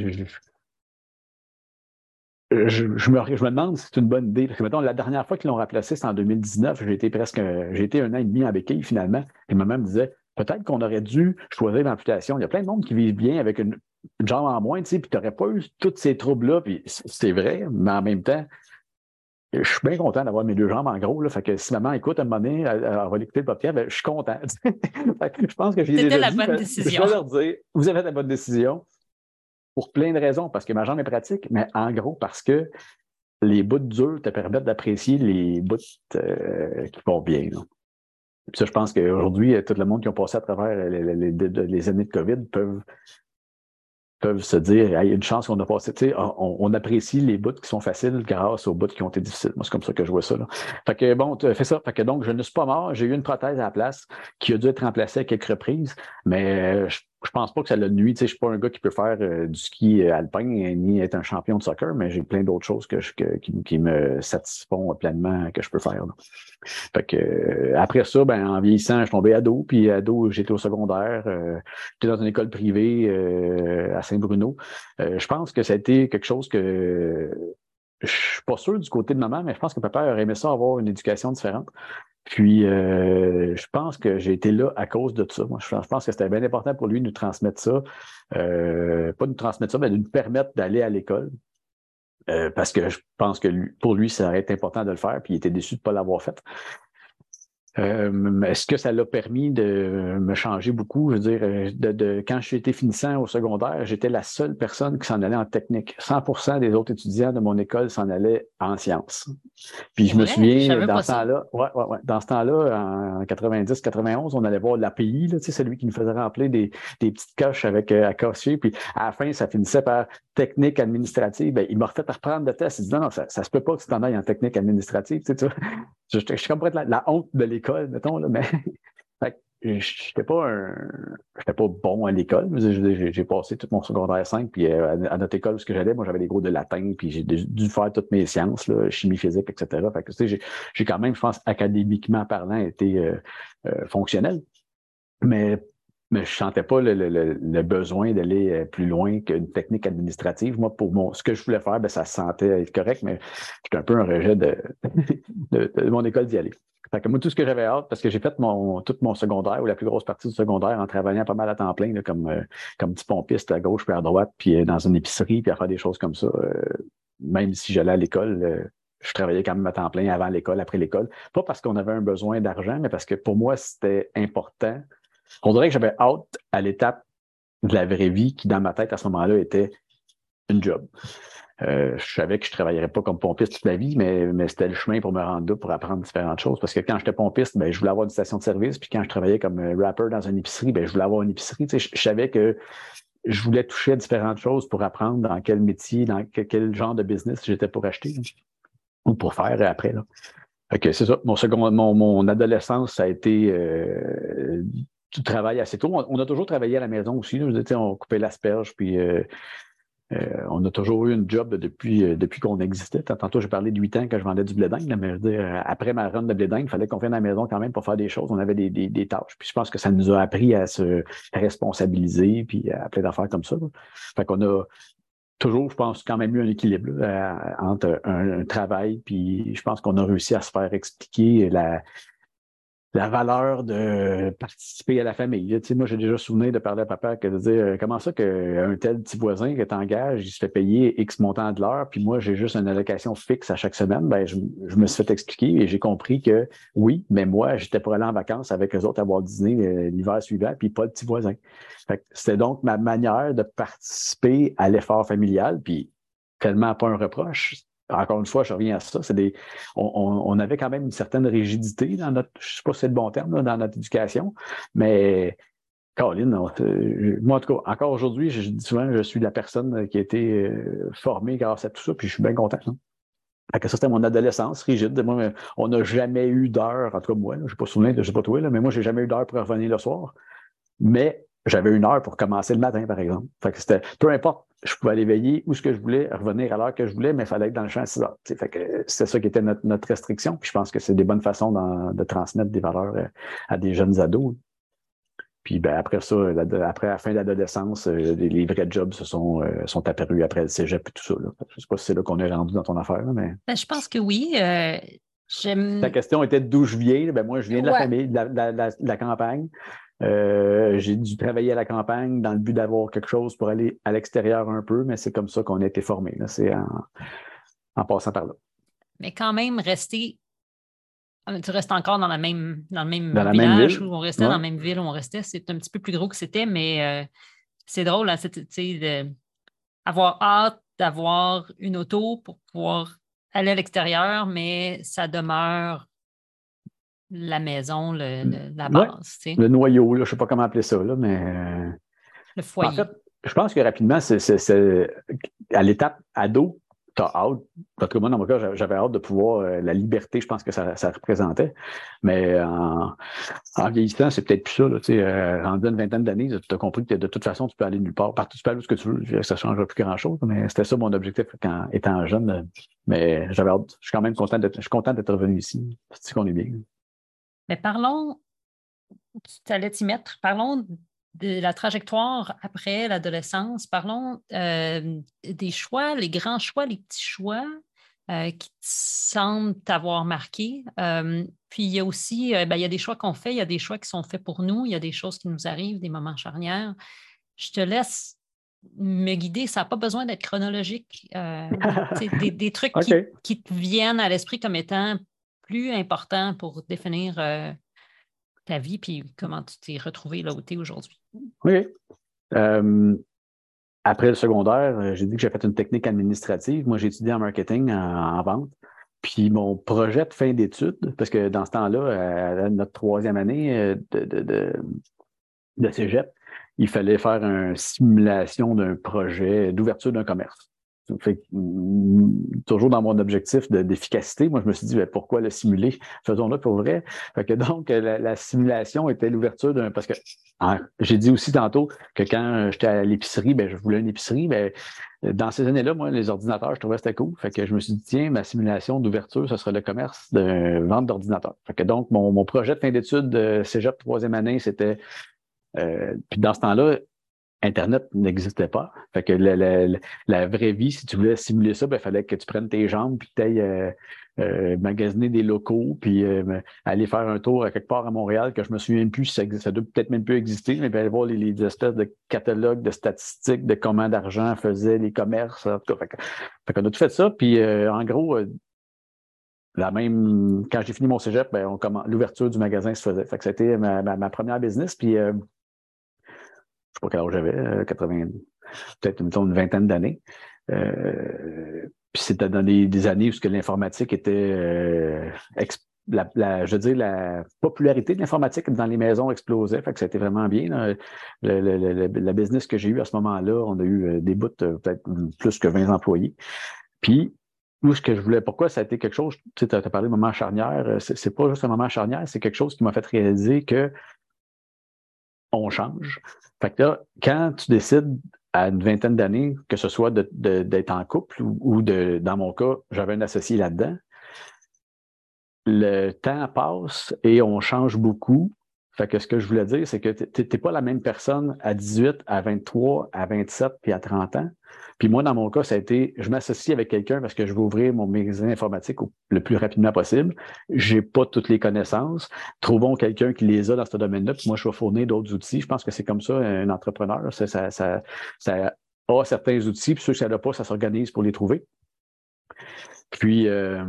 [SPEAKER 1] je me demande si c'est une bonne idée. Parce que, mettons, la dernière fois qu'ils l'ont remplacé, c'était en 2019. J'ai été 1 an et demi en béquille, finalement. Et ma mère me disait, peut-être qu'on aurait dû choisir l'amputation. Il y a plein de monde qui vivent bien avec une jambe en moins, tu sais, puis tu n'aurais pas eu tous ces troubles-là. Puis c'est vrai, mais en même temps, je suis bien content d'avoir mes deux jambes en gros. Là, fait que si maman écoute à un moment donné, elle va l'écouter le podcast, ben, je suis content. Je pense que j'ai déjà dit.
[SPEAKER 2] C'était la bonne décision.
[SPEAKER 1] Je vais leur dire, vous avez fait la bonne décision pour plein de raisons, parce que ma jambe est pratique, mais en gros parce que les bouts durs te permettent d'apprécier les bouts qui vont bien. Là. Puis ça, je pense qu'aujourd'hui, tout le monde qui ont passé à travers les années de COVID peuvent se dire, il y a une chance qu'on a passé, tu sais, on apprécie les bouts qui sont faciles grâce aux bouts qui ont été difficiles. Moi, c'est comme ça que je vois ça. Là. Fait que bon, tu fais ça. Fait que donc, je ne suis pas mort. J'ai eu une prothèse à la place qui a dû être remplacée à quelques reprises, mais je pense pas que ça l'a nuit. Tu sais, je suis pas un gars qui peut faire du ski alpin ni être un champion de soccer, mais j'ai plein d'autres choses qui me satisfont pleinement que je peux faire. Là. Fait que après ça, ben, en vieillissant, je suis tombé ado, puis ado, j'étais au secondaire, j'étais dans une école privée à Saint-Bruno. Je pense que ça a été quelque chose que je suis pas sûr du côté de maman, mais je pense que papa aurait aimé ça avoir une éducation différente. Puis je pense que j'ai été là à cause de ça. Moi, je pense que c'était bien important pour lui de nous transmettre ça. Pas de nous transmettre ça, mais de nous permettre d'aller à l'école. Parce que je pense que pour lui, ça aurait été important de le faire, puis il était déçu de ne pas l'avoir fait. Est-ce que ça l'a permis de me changer beaucoup? Je veux dire, quand j'ai été finissant au secondaire, j'étais la seule personne qui s'en allait en technique. 100% des autres étudiants de mon école s'en allaient en sciences. Puis je me souviens, dans ce temps-là, dans ce temps-là, en 90-91, on allait voir l'API, là, tu sais, celui qui nous faisait remplir des petites coches avec à cocher. Puis à la fin, ça finissait par technique administrative. Ben, il m'a refait reprendre le test. Il dit non, ça se peut pas que tu t'en ailles en technique administrative. Tu sais, je suis comme pour être la honte de l'école, mettons, là, mais je n'étais pas bon à l'école. J'ai passé tout mon secondaire 5, puis à notre école où j'allais, moi, j'avais des cours de latin, puis j'ai dû faire toutes mes sciences, là, chimie physique, etc. Fait que, tu sais, j'ai quand même, je pense, académiquement parlant, été fonctionnel. Mais je ne sentais pas le besoin d'aller plus loin qu'une technique administrative. Moi, pour ce que je voulais faire, ben, ça se sentait être correct, mais j'étais un peu un rejet de mon école d'y aller. Fait que moi, tout ce que j'avais hâte, parce que j'ai fait tout mon secondaire, ou la plus grosse partie du secondaire, en travaillant pas mal à temps plein, là, comme petit pompiste à gauche puis à droite, puis dans une épicerie, puis à faire des choses comme ça. Même si j'allais à l'école, je travaillais quand même à temps plein avant l'école, après l'école. Pas parce qu'on avait un besoin d'argent, mais parce que pour moi, c'était important. On dirait que j'avais hâte à l'étape de la vraie vie qui, dans ma tête, à ce moment-là, était une job. Je savais que je ne travaillerais pas comme pompiste toute ma vie, mais c'était le chemin pour me rendre là, pour apprendre différentes choses. Parce que quand j'étais pompiste, ben, je voulais avoir une station de service. Puis quand je travaillais comme rapper dans une épicerie, ben, je voulais avoir une épicerie. Tu sais, je savais que je voulais toucher à différentes choses pour apprendre dans quel métier, dans quel genre de business j'étais pour acheter ou pour faire après. Là. Fait que c'est ça. Mon adolescence, ça a été du travail assez tôt. On a toujours travaillé à la maison aussi. Là. Je veux dire, on coupait l'asperge, puis on a toujours eu une job depuis qu'on existait. Tantôt, j'ai parlé de 8 ans quand je vendais du blé d'Inde, mais je veux dire, après ma run de blé d'Inde, il fallait qu'on vienne à la maison quand même pour faire des choses. On avait des tâches. Puis je pense que ça nous a appris à se responsabiliser, puis à plein d'affaires comme ça. Là. Fait qu'on a toujours, je pense, quand même eu un équilibre là, entre un travail, puis je pense qu'on a réussi à se faire expliquer la valeur de participer à la famille. Tu sais, moi, j'ai déjà souvenir de parler à papa de dire comment ça qu'un tel petit voisin que tu engages, il se fait payer X montant de l'heure, puis moi, j'ai juste une allocation fixe à chaque semaine. Ben, je me suis fait expliquer et j'ai compris que oui, mais moi, j'étais pour aller en vacances avec eux autres à Walt Disney l'hiver suivant, puis pas le petit voisin. Fait que c'était donc ma manière de participer à l'effort familial, puis tellement pas un reproche. Encore une fois, je reviens à ça. On avait quand même une certaine rigidité dans notre, je ne sais pas si c'est le bon terme, là, dans notre éducation, mais Caroline, moi, en tout cas, encore aujourd'hui, je dis souvent, je suis la personne qui a été formée grâce à tout ça, puis je suis bien content. Hein. Fait que ça, c'était mon adolescence rigide. Moi, on n'a jamais eu d'heure, en tout cas moi, je n'ai pas souvenir, je ne sais pas toi, là, mais moi, j'ai jamais eu d'heure pour revenir le soir. Mais j'avais une heure pour commencer le matin, par exemple. Fait que c'était, peu importe, je pouvais aller veiller où ce que je voulais, revenir à l'heure que je voulais, mais il fallait être dans le champ à 6 heures. Fait que c'était ça qui était notre restriction. Puis je pense que c'est des bonnes façons de transmettre des valeurs à des jeunes ados. Puis ben, après ça, après la fin de l'adolescence, les vrais jobs sont apparus après le cégep et tout ça. Là. Je ne sais pas si c'est là qu'on est rendu dans ton affaire, là, mais.
[SPEAKER 2] Ben, je pense que oui.
[SPEAKER 1] Ta question était d'où je viens. Ben, moi, je viens de la famille, de la campagne. J'ai dû travailler à la campagne dans le but d'avoir quelque chose pour aller à l'extérieur un peu, mais c'est comme ça qu'on a été formés. C'est en passant par là.
[SPEAKER 2] Mais quand même, tu restes encore dans le même
[SPEAKER 1] Dans la même
[SPEAKER 2] village
[SPEAKER 1] ville?
[SPEAKER 2] où on restait,
[SPEAKER 1] Ouais.
[SPEAKER 2] dans la même ville où on restait. C'est un petit peu plus gros que c'était, mais c'est drôle, hein, avoir hâte d'avoir une auto pour pouvoir aller à l'extérieur, mais ça demeure la maison, la
[SPEAKER 1] Ouais.
[SPEAKER 2] base, tu sais,
[SPEAKER 1] Le noyau, là, je ne sais pas comment appeler ça, là, mais
[SPEAKER 2] le
[SPEAKER 1] en fait,
[SPEAKER 2] foyer.
[SPEAKER 1] je pense que rapidement, à l'étape ado, tu as hâte. En tout cas, moi, dans mon cas, j'avais hâte de pouvoir la liberté, je pense que ça représentait. Mais en vieillissant, c'est peut-être plus ça. Là, rendu à une vingtaine d'années, tu as compris que de toute façon, tu peux aller nulle part. Partout, tu peux aller où ce que tu veux. Ça ne changera plus grand-chose. Mais c'était ça mon objectif quand étant jeune. Mais j'avais hâte. Je suis content d'être revenu ici. C'est qu'on est bien.
[SPEAKER 2] Mais parlons, tu allais t'y mettre, parlons de la trajectoire après l'adolescence. Parlons des choix, les grands choix, les petits choix qui te semblent t'avoir marqué. Puis il y a aussi, il y a des choix qu'on fait, il y a des choix qui sont faits pour nous, il y a des choses qui nous arrivent, des moments charnières. Je te laisse me guider, ça n'a pas besoin d'être chronologique. Des trucs
[SPEAKER 1] OK.
[SPEAKER 2] qui te viennent à l'esprit comme étant plus importants pour définir ta vie, puis comment tu t'es retrouvé là où tu es aujourd'hui.
[SPEAKER 1] OK. Euh, Après le secondaire, j'ai dit que j'ai fait une technique administrative. Moi, j'ai étudié en marketing, en vente. Puis mon projet de fin d'études, parce que dans ce temps-là, à notre troisième année de cégep, il fallait faire une simulation d'un projet d'ouverture d'un commerce. Fait que, toujours dans mon objectif d'efficacité, moi, je me suis dit, ben, pourquoi le simuler? Faisons-le pour vrai. Fait que donc, la simulation était l'ouverture d'un... Parce que j'ai dit aussi tantôt que quand j'étais à l'épicerie, ben, je voulais une épicerie. Ben, dans ces années-là, moi, les ordinateurs, je trouvais que c'était cool. Fait que je me suis dit, tiens, ma simulation d'ouverture, ce serait le commerce de vente d'ordinateurs. Fait que donc, mon projet de fin d'études de cégep troisième année, c'était... puis dans ce temps-là, Internet n'existait pas. Fait que la vraie vie, si tu voulais simuler ça, il fallait que tu prennes tes jambes puis que tu ailles magasiner des locaux puis aller faire un tour à quelque part à Montréal que je me souviens plus si ça doit peut-être même plus exister, mais aller voir les espèces de catalogues de statistiques de comment d'argent faisaient les commerces. En tout cas, fait qu'on a tout fait ça. Puis en gros, quand j'ai fini mon cégep, l'ouverture du magasin se faisait. Fait que c'était ma première business. Puis je sais pas quel âge j'avais, 80, peut-être mettons, une vingtaine d'années. Puis c'était dans des années où l'informatique était je veux dire, la popularité de l'informatique dans les maisons explosait, fait que ça a été vraiment bien. Là. La business que j'ai eue à ce moment-là, on a eu des bouts peut-être plus que 20 employés. Puis, où ce que je voulais, pourquoi ça a été quelque chose, tu sais, tu as parlé de moment charnière, c'est pas juste un moment charnière, c'est quelque chose qui m'a fait réaliser que on change. Fait que là, quand tu décides à une vingtaine d'années, que ce soit d'être en couple ou dans mon cas, j'avais un associé là-dedans, le temps passe et on change beaucoup. Fait que ce que je voulais dire, c'est que tu n'es pas la même personne à 18, à 23, à 27 puis à 30 ans. Puis moi, dans mon cas, ça a été, je m'associe avec quelqu'un parce que je veux ouvrir mon magasin informatique le plus rapidement possible. J'ai pas toutes les connaissances. Trouvons quelqu'un qui les a dans ce domaine-là, puis moi, je vais fournir d'autres outils. Je pense que c'est comme ça, un entrepreneur. Ça a certains outils, puis ceux que ça n'a pas, ça s'organise pour les trouver. Puis,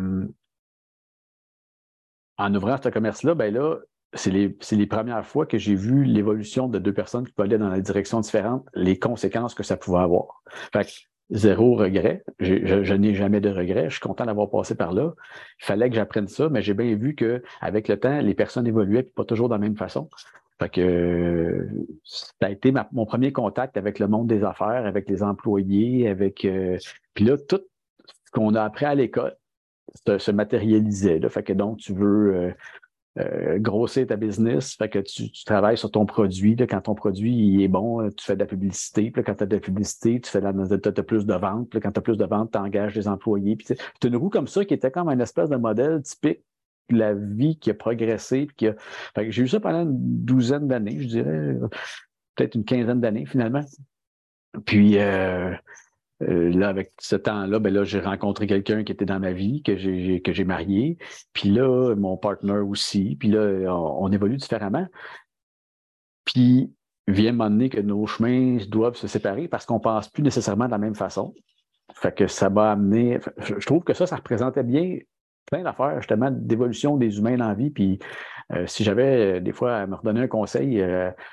[SPEAKER 1] en ouvrant ce commerce-là, ben là, c'est les premières fois que j'ai vu l'évolution de deux personnes qui allaient dans des directions différentes, les conséquences que ça pouvait avoir. Fait que zéro regret. Je n'ai jamais de regret. Je suis content d'avoir passé par là. Il fallait que j'apprenne ça, mais j'ai bien vu qu'avec le temps, les personnes évoluaient, puis pas toujours de la même façon. Fait que ça a été mon premier contact avec le monde des affaires, avec les employés, puis là, tout ce qu'on a appris à l'école se matérialisait. Là. Fait que donc, tu veux grossir ta business, fait que tu travailles sur ton produit. Là, quand ton produit il est bon, tu fais de la publicité. Puis là, quand tu as de la publicité, tu as plus de ventes. Puis là, quand tu as plus de ventes, tu engages des employés. Puis c'est une roue comme ça qui était comme une espèce de modèle typique de la vie qui a progressé. Fait que j'ai eu ça pendant une douzaine d'années, je dirais, peut-être une quinzaine d'années finalement. Puis là, avec ce temps-là, ben là, j'ai rencontré quelqu'un qui était dans ma vie, que j'ai marié. Puis là, mon partner aussi. Puis là, on évolue différemment. Puis vient un moment donné que nos chemins doivent se séparer parce qu'on ne pense plus nécessairement de la même façon. Fait que ça m'a amené. Je trouve que ça représentait bien plein d'affaires, justement, d'évolution des humains dans la vie. Puis si j'avais des fois à me redonner un conseil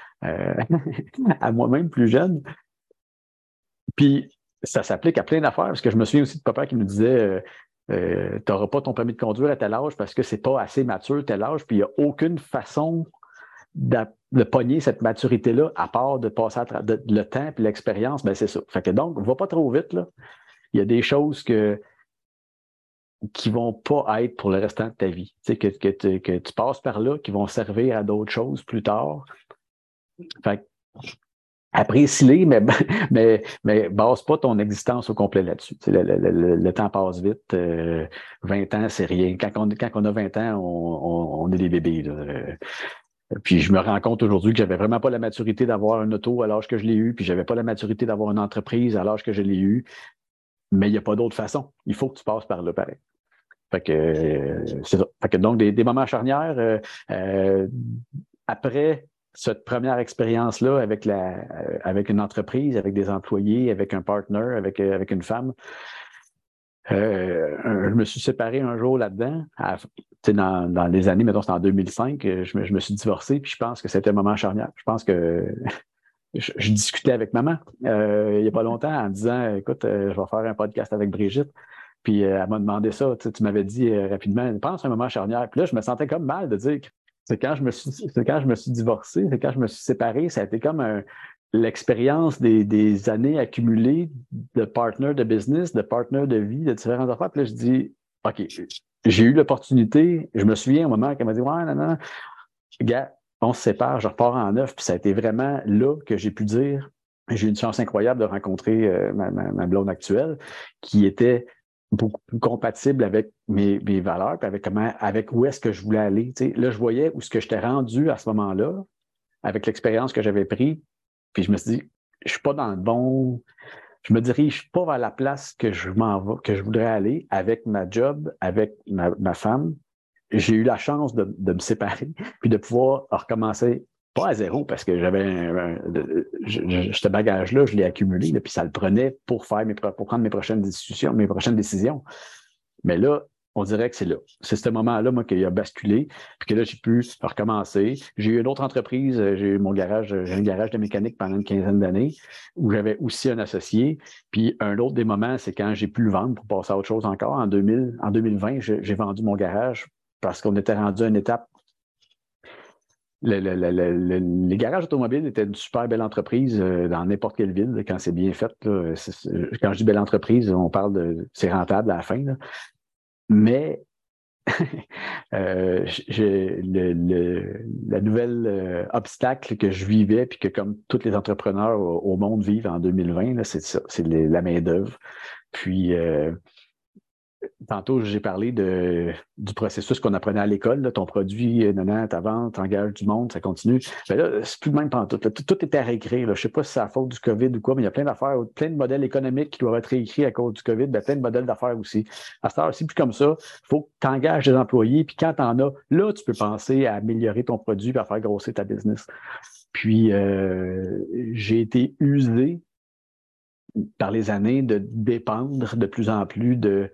[SPEAKER 1] à moi-même plus jeune, puis ça s'applique à plein d'affaires, parce que je me souviens aussi de papa qui nous disait tu n'auras pas ton permis de conduire à tel âge parce que c'est pas assez mature tel âge, puis il n'y a aucune façon de pogner cette maturité-là, à part de passer le temps et l'expérience, ben c'est ça. Fait que donc, va pas trop vite, là. Il y a des choses qui vont pas être pour le restant de ta vie. Tu sais, que tu passes par là, qui vont servir à d'autres choses plus tard. Fait que apprécie-les, mais base pas ton existence au complet là-dessus. Le temps passe vite. 20 ans, c'est rien. Quand on a 20 ans, on est des bébés. Là. Puis je me rends compte aujourd'hui que j'avais vraiment pas la maturité d'avoir un auto à l'âge que je l'ai eu, puis j'avais pas la maturité d'avoir une entreprise à l'âge que je l'ai eu. Mais il n'y a pas d'autre façon. Il faut que tu passes par là, pareil. Fait que c'est ça. Fait que donc, des moments charnières, après cette première expérience-là avec une entreprise, avec des employés, avec un partner, avec une femme, je me suis séparé un jour là-dedans. Dans les années, mettons, c'était en 2005, je me suis divorcé, puis je pense que c'était un moment charnière. Je pense que je discutais avec maman il n'y a pas longtemps en disant, écoute, je vais faire un podcast avec Brigitte. Puis elle m'a demandé ça. Tu m'avais dit rapidement, pense à un moment charnière. Puis là, je me sentais comme mal de dire que c'est quand je me suis divorcé, c'est quand je me suis séparé, ça a été comme l'expérience des années accumulées de partner de business, de partner de vie, de différentes affaires. Puis là, je dis, OK, j'ai eu l'opportunité. Je me souviens au moment qu'elle m'a dit, ouais, non, gars, on se sépare, je repars en neuf. Puis ça a été vraiment là que j'ai pu dire, j'ai eu une chance incroyable de rencontrer ma blonde actuelle qui était beaucoup plus compatible avec mes valeurs, puis avec où est-ce que je voulais aller. Tu sais, là, je voyais où est-ce que j'étais rendu à ce moment-là, avec l'expérience que j'avais prise, puis je me suis dit, je suis pas dans le bon. Je me dirige pas vers la place que je m'en vais, que je voudrais aller avec ma job, avec ma femme. J'ai eu la chance de me séparer, puis de pouvoir recommencer, pas à zéro, parce que j'avais ce bagage-là, je l'ai accumulé, là, puis ça le prenait pour prendre mes prochaines décisions. Mais là, on dirait que c'est là. C'est ce moment-là, moi, qu'il a basculé, puis que là, j'ai pu recommencer. J'ai eu une autre entreprise, j'ai eu j'ai un garage de mécanique pendant une quinzaine d'années, où j'avais aussi un associé. Puis un autre des moments, c'est quand j'ai pu le vendre pour passer à autre chose encore. En 2020, j'ai vendu mon garage parce qu'on était rendu à une étape. Les garages automobiles étaient une super belle entreprise dans n'importe quelle ville, quand c'est bien fait. Là. Quand je dis belle entreprise, on parle de c'est rentable à la fin. Là. Mais la nouvelle obstacle que je vivais, puis que comme tous les entrepreneurs au monde vivent en 2020, là, c'est ça, c'est la main-d'œuvre. Puis tantôt, j'ai parlé du processus qu'on apprenait à l'école, là, ton produit, ta vente, t'engages du monde, ça continue. Mais là, c'est plus le même pantoute. Là. Tout est à réécrire. Là. Je ne sais pas si c'est la faute du COVID ou quoi, mais il y a plein d'affaires, plein de modèles économiques qui doivent être réécrits à cause du COVID, mais plein de modèles d'affaires aussi. À cette heure, c'est plus comme ça. Il faut que tu engages des employés, puis quand tu en as, là, tu peux penser à améliorer ton produit et à faire grossir ta business. Puis, j'ai été usé par les années de dépendre de plus en plus de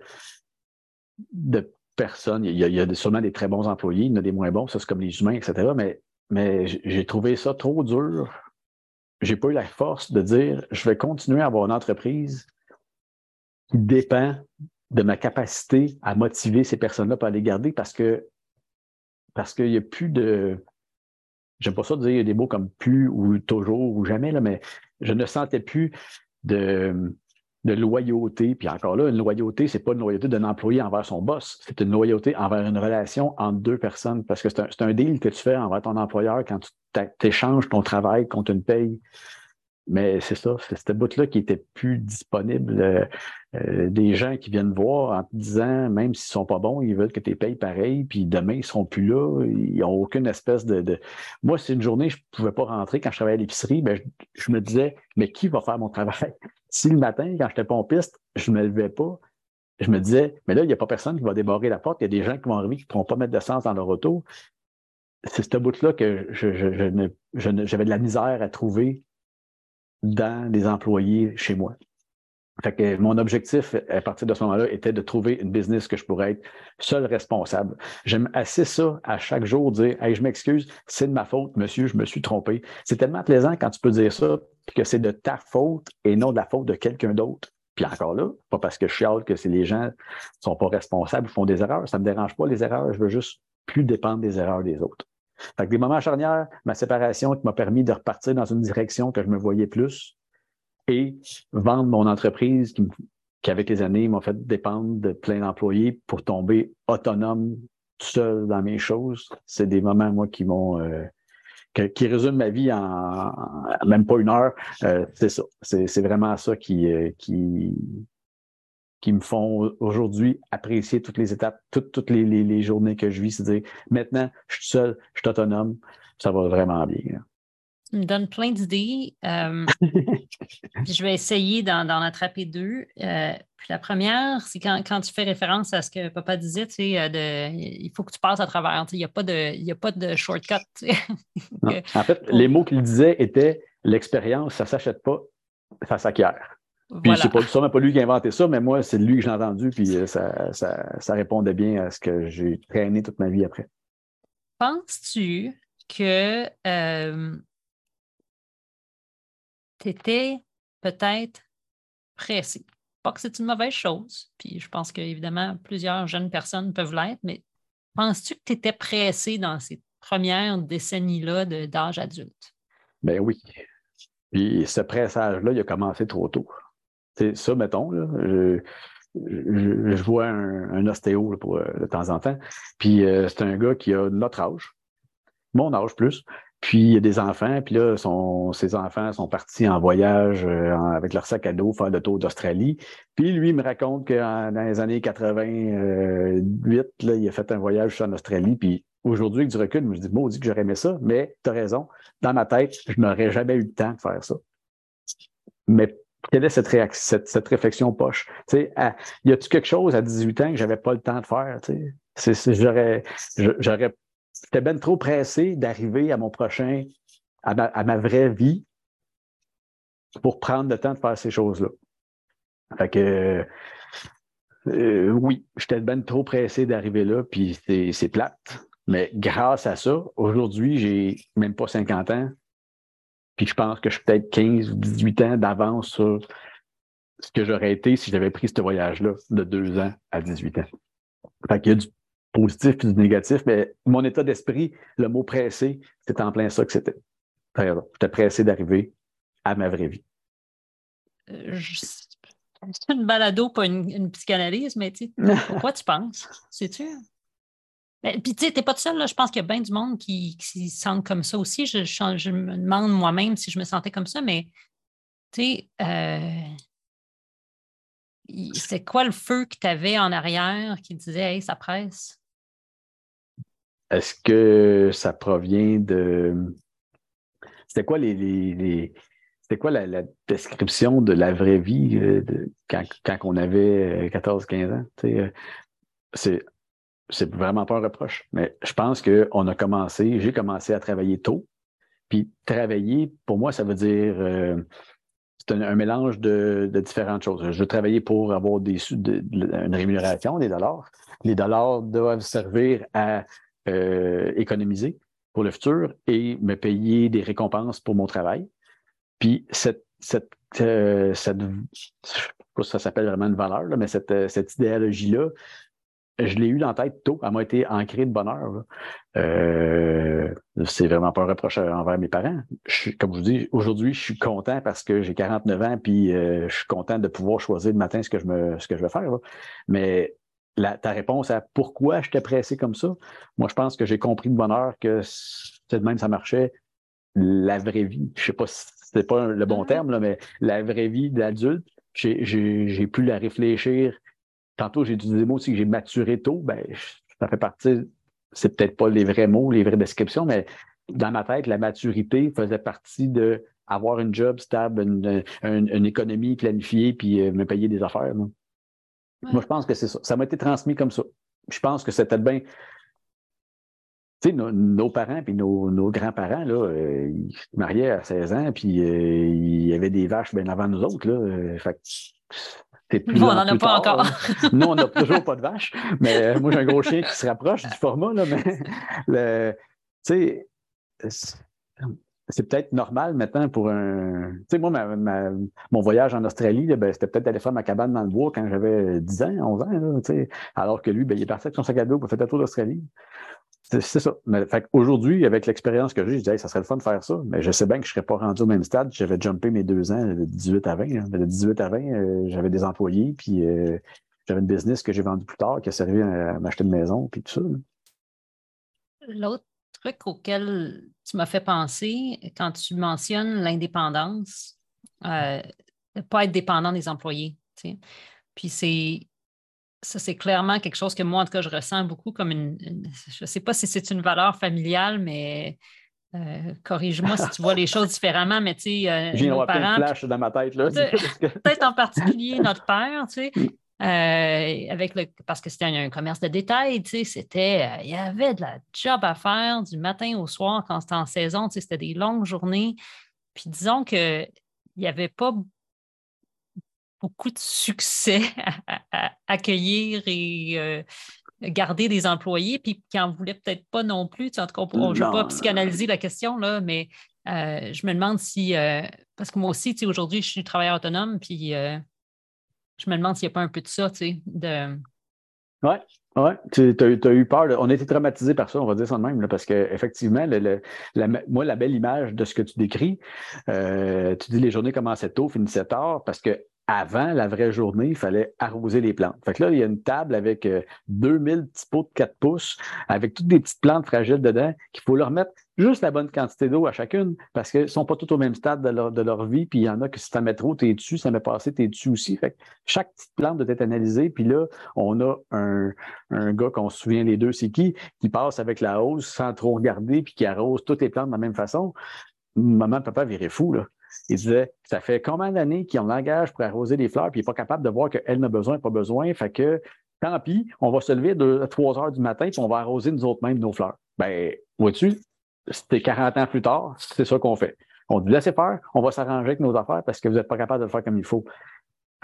[SPEAKER 1] personnes. Il y a sûrement des très bons employés, il y en a des moins bons, ça c'est comme les humains, etc. Mais j'ai trouvé ça trop dur. J'ai pas eu la force de dire je vais continuer à avoir une entreprise qui dépend de ma capacité à motiver ces personnes-là pour les garder parce qu'il n'y a plus de. J'aime pas ça de dire des mots comme plus ou toujours ou jamais, là, mais je ne sentais plus de loyauté. Puis encore là, une loyauté, c'est pas une loyauté d'un employé envers son boss. C'est une loyauté envers une relation entre deux personnes. Parce que c'est un deal que tu fais envers ton employeur quand tu échanges ton travail contre une paye. Mais c'est ça, c'est cette bout-là qui était plus disponible. Des gens qui viennent voir en te disant, même s'ils sont pas bons, ils veulent que tu les payes pareil, puis demain, ils seront plus là. Ils n'ont aucune espèce de. Moi, c'est une journée, je pouvais pas rentrer quand je travaillais à l'épicerie, ben, je me disais, mais qui va faire mon travail? Si le matin, quand j'étais pompiste, je ne me levais pas, je me disais, mais là, il n'y a pas personne qui va débarrer la porte, il y a des gens qui vont arriver qui ne pourront pas mettre d'essence dans leur auto. C'est ce bout-là que j'avais de la misère à trouver dans les employés chez moi. Fait que mon objectif, à partir de ce moment-là, était de trouver une business que je pourrais être seul responsable. J'aime assez ça à chaque jour, dire hey, je m'excuse, c'est de ma faute, monsieur, je me suis trompé. C'est tellement plaisant quand tu peux dire ça, puis que c'est de ta faute et non de la faute de quelqu'un d'autre. Puis encore là, pas parce que je chiale que les gens ne sont pas responsables ou font des erreurs. Ça ne me dérange pas, les erreurs. Je veux juste plus dépendre des erreurs des autres. Fait que des moments charnières, ma séparation qui m'a permis de repartir dans une direction que je me voyais plus et vendre mon entreprise qui avec les années, m'a fait dépendre de plein d'employés pour tomber autonome tout seul dans mes choses. C'est des moments, moi, qui résument ma vie en même pas une heure. C'est ça. C'est vraiment ça qui me font aujourd'hui apprécier toutes les étapes, toutes les journées que je vis. C'est-à-dire, maintenant, je suis seul, je suis autonome, ça va vraiment bien.
[SPEAKER 2] Tu me donnes plein d'idées. Je vais essayer d'en attraper deux. Puis la première, c'est quand tu fais référence à ce que papa disait, tu sais, il faut que tu passes à travers. Il n'y a pas de shortcut.
[SPEAKER 1] En fait, les mots qu'il disait étaient l'expérience, ça ne s'achète pas, ça s'acquiert. Puis
[SPEAKER 2] Voilà.
[SPEAKER 1] c'est sûrement pas lui qui a inventé ça, mais moi, c'est lui que j'ai entendu, puis ça répondait bien à ce que j'ai traîné toute ma vie après.
[SPEAKER 2] Penses-tu que tu étais peut-être pressé? Pas que c'est une mauvaise chose, puis je pense qu'évidemment, plusieurs jeunes personnes peuvent l'être, mais penses-tu que tu étais pressé dans ces premières décennies-là d'âge adulte?
[SPEAKER 1] Ben oui. Puis ce pressage-là, il a commencé trop tôt. C'est ça, mettons, là, je vois un ostéo là, de temps en temps, puis c'est un gars qui a notre âge, mon âge plus, puis il y a des enfants, puis là, ses enfants sont partis en voyage avec leur sac à dos faire le tour d'Australie. Puis lui, il me raconte que dans les années 88, là, il a fait un voyage en Australie. Puis aujourd'hui, avec du recul, je me dis, maudit que j'aurais aimé ça, mais tu as raison. Dans ma tête, je n'aurais jamais eu le temps de faire ça. Mais quelle est cette réflexion poche? Tu sais, y a-tu quelque chose à 18 ans que j'avais pas le temps de faire? Tu sais? J'étais bien trop pressé d'arriver à mon prochain, à ma vraie vie pour prendre le temps de faire ces choses-là. Fait que Oui, j'étais ben trop pressé d'arriver là, puis c'est plate. Mais grâce à ça, aujourd'hui, j'ai même pas 50 ans, puis je pense que je suis peut-être 15 ou 18 ans d'avance sur ce que j'aurais été si j'avais pris ce voyage-là de 2 ans à 18 ans. Fait qu'il y a du positif et du négatif, mais mon état d'esprit, le mot pressé, c'est en plein ça que c'était. J'étais pressé d'arriver à ma vraie vie.
[SPEAKER 2] C'est une balado, pas une psychanalyse, mais pourquoi tu penses? Sais-tu? Puis, tu sais, t'es pas tout seul, là. Je pense qu'il y a bien du monde qui se sent comme ça aussi. Je me demande moi-même si je me sentais comme ça, mais, tu sais, c'est quoi le feu que tu avais en arrière qui disait, hey, ça presse?
[SPEAKER 1] Est-ce que ça provient de... C'était quoi C'était quoi la description de la vraie vie quand on avait 14-15 ans? Tu sais, c'est, c'est vraiment pas un reproche, mais je pense qu'on a commencé, j'ai commencé à travailler tôt. Puis travailler, pour moi, ça veut dire c'est un mélange de différentes choses. Je veux travailler pour avoir une rémunération, des dollars. Les dollars doivent servir à économiser pour le futur et me payer des récompenses pour mon travail. Puis je sais pas si ça s'appelle vraiment une valeur, là, mais cette idéologie-là, je l'ai eu dans la tête tôt. Elle m'a été ancrée de bonheur. Là. C'est vraiment pas un reproche envers mes parents. Comme je vous dis, aujourd'hui, je suis content parce que j'ai 49 ans puis je suis content de pouvoir choisir le matin ce que je vais faire. Là. Mais ta réponse à pourquoi j'étais pressé comme ça, moi, je pense que j'ai compris de bonheur que c'est de même ça marchait. La vraie vie, je sais pas si c'est pas le bon terme, là, mais la vraie vie d'adulte, j'ai pu la réfléchir. Tantôt, j'ai utilisé le mot aussi que j'ai maturé tôt. Ben, ça fait partie, c'est peut-être pas les vrais mots, les vraies descriptions, mais dans ma tête, la maturité faisait partie de avoir une job stable, une économie planifiée, puis me payer des affaires. Là.
[SPEAKER 2] Ouais.
[SPEAKER 1] Moi, je pense que c'est ça. Ça m'a été transmis comme ça. Je pense que c'était bien. Tu sais, nos parents puis nos grands-parents, là, ils se mariaient à 16 ans, puis il y avait des vaches bien avant nous autres. Là, fait que c'est plus
[SPEAKER 2] Nous, on
[SPEAKER 1] lent,
[SPEAKER 2] n'en a
[SPEAKER 1] plus
[SPEAKER 2] pas
[SPEAKER 1] tard.
[SPEAKER 2] encore.
[SPEAKER 1] Nous, on n'a toujours pas de vaches, mais moi, j'ai un gros chien qui se rapproche du format, là, mais tu sais, c'est peut-être normal maintenant pour un. Tu sais, moi, mon voyage en Australie, là, ben, c'était peut-être d'aller faire ma cabane dans le bois quand j'avais 10 ans, 11 ans, là, tu sais, alors que lui, ben, il est parti avec son sac à dos pour faire le tour d'Australie. C'est ça. Mais, fait aujourd'hui, avec l'expérience que j'ai, je dis, hey, ça serait le fun de faire ça. Mais je sais bien que je ne serais pas rendu au même stade. J'avais jumpé mes 2 ans de 18 à 20. Hein. De 18 à 20, j'avais des employés, puis j'avais une business que j'ai vendue plus tard qui a servi à m'acheter une maison, puis tout ça. Là.
[SPEAKER 2] L'autre truc auquel tu m'as fait penser quand tu mentionnes l'indépendance, de ne pas être dépendant des employés. Tu sais. Puis ça, c'est clairement quelque chose que moi, en tout cas, je ressens beaucoup comme je ne sais pas si c'est une valeur familiale, mais corrige-moi si tu vois les choses différemment, mais tu sais,
[SPEAKER 1] J'ai
[SPEAKER 2] nos
[SPEAKER 1] plein de
[SPEAKER 2] parents,
[SPEAKER 1] flashs dans ma tête. Là,
[SPEAKER 2] peut-être en particulier notre père, tu sais, parce que c'était un commerce de détail, tu sais, il y avait de la job à faire du matin au soir quand c'était en saison, tu sais, c'était des longues journées. Puis disons qu'il n'y avait pas beaucoup de succès à accueillir et garder des employés, puis qui n'en voulaient peut-être pas non plus. Tu sais, en tout cas, je ne veux pas
[SPEAKER 1] non.
[SPEAKER 2] psychanalyser la question, là, mais je me demande si, parce que moi aussi, tu sais, aujourd'hui, je suis travailleur autonome, puis je me demande s'il n'y a pas un peu de ça, tu sais, de...
[SPEAKER 1] Ouais. Ouais, tu as eu peur. On a été traumatisés par ça, on va dire ça de même, là, parce qu'effectivement, moi, la belle image de ce que tu décris, tu dis les journées commençaient tôt, finissaient tard, parce que avant la vraie journée, il fallait arroser les plantes. Fait que là, il y a une table avec 2000 petits pots de 4 pouces, avec toutes des petites plantes fragiles dedans, qu'il faut leur mettre juste la bonne quantité d'eau à chacune, parce qu'elles ne sont pas toutes au même stade de leur vie, puis il y en a que si tu en mets trop, tu es dessus, ça met passé, tu es dessus aussi. Fait que chaque petite plante doit être analysée, puis là, on a un gars qu'on se souvient les deux, c'est qui passe avec la hausse sans trop regarder, puis qui arrose toutes les plantes de la même façon. Maman, papa virait fou, là. Il disait, ça fait combien d'années qu'ils ont l'engagé pour arroser les fleurs, puis il n'est pas capable de voir qu'elle n'a besoin, pas besoin, fait que tant pis, on va se lever à 3 heures du matin, puis on va arroser nous autres mêmes nos fleurs. Ben, vois-tu, c'était 40 ans plus tard, c'est ça qu'on fait. On dit, laissez faire, on va s'arranger avec nos affaires parce que vous n'êtes pas capable de le faire comme il faut.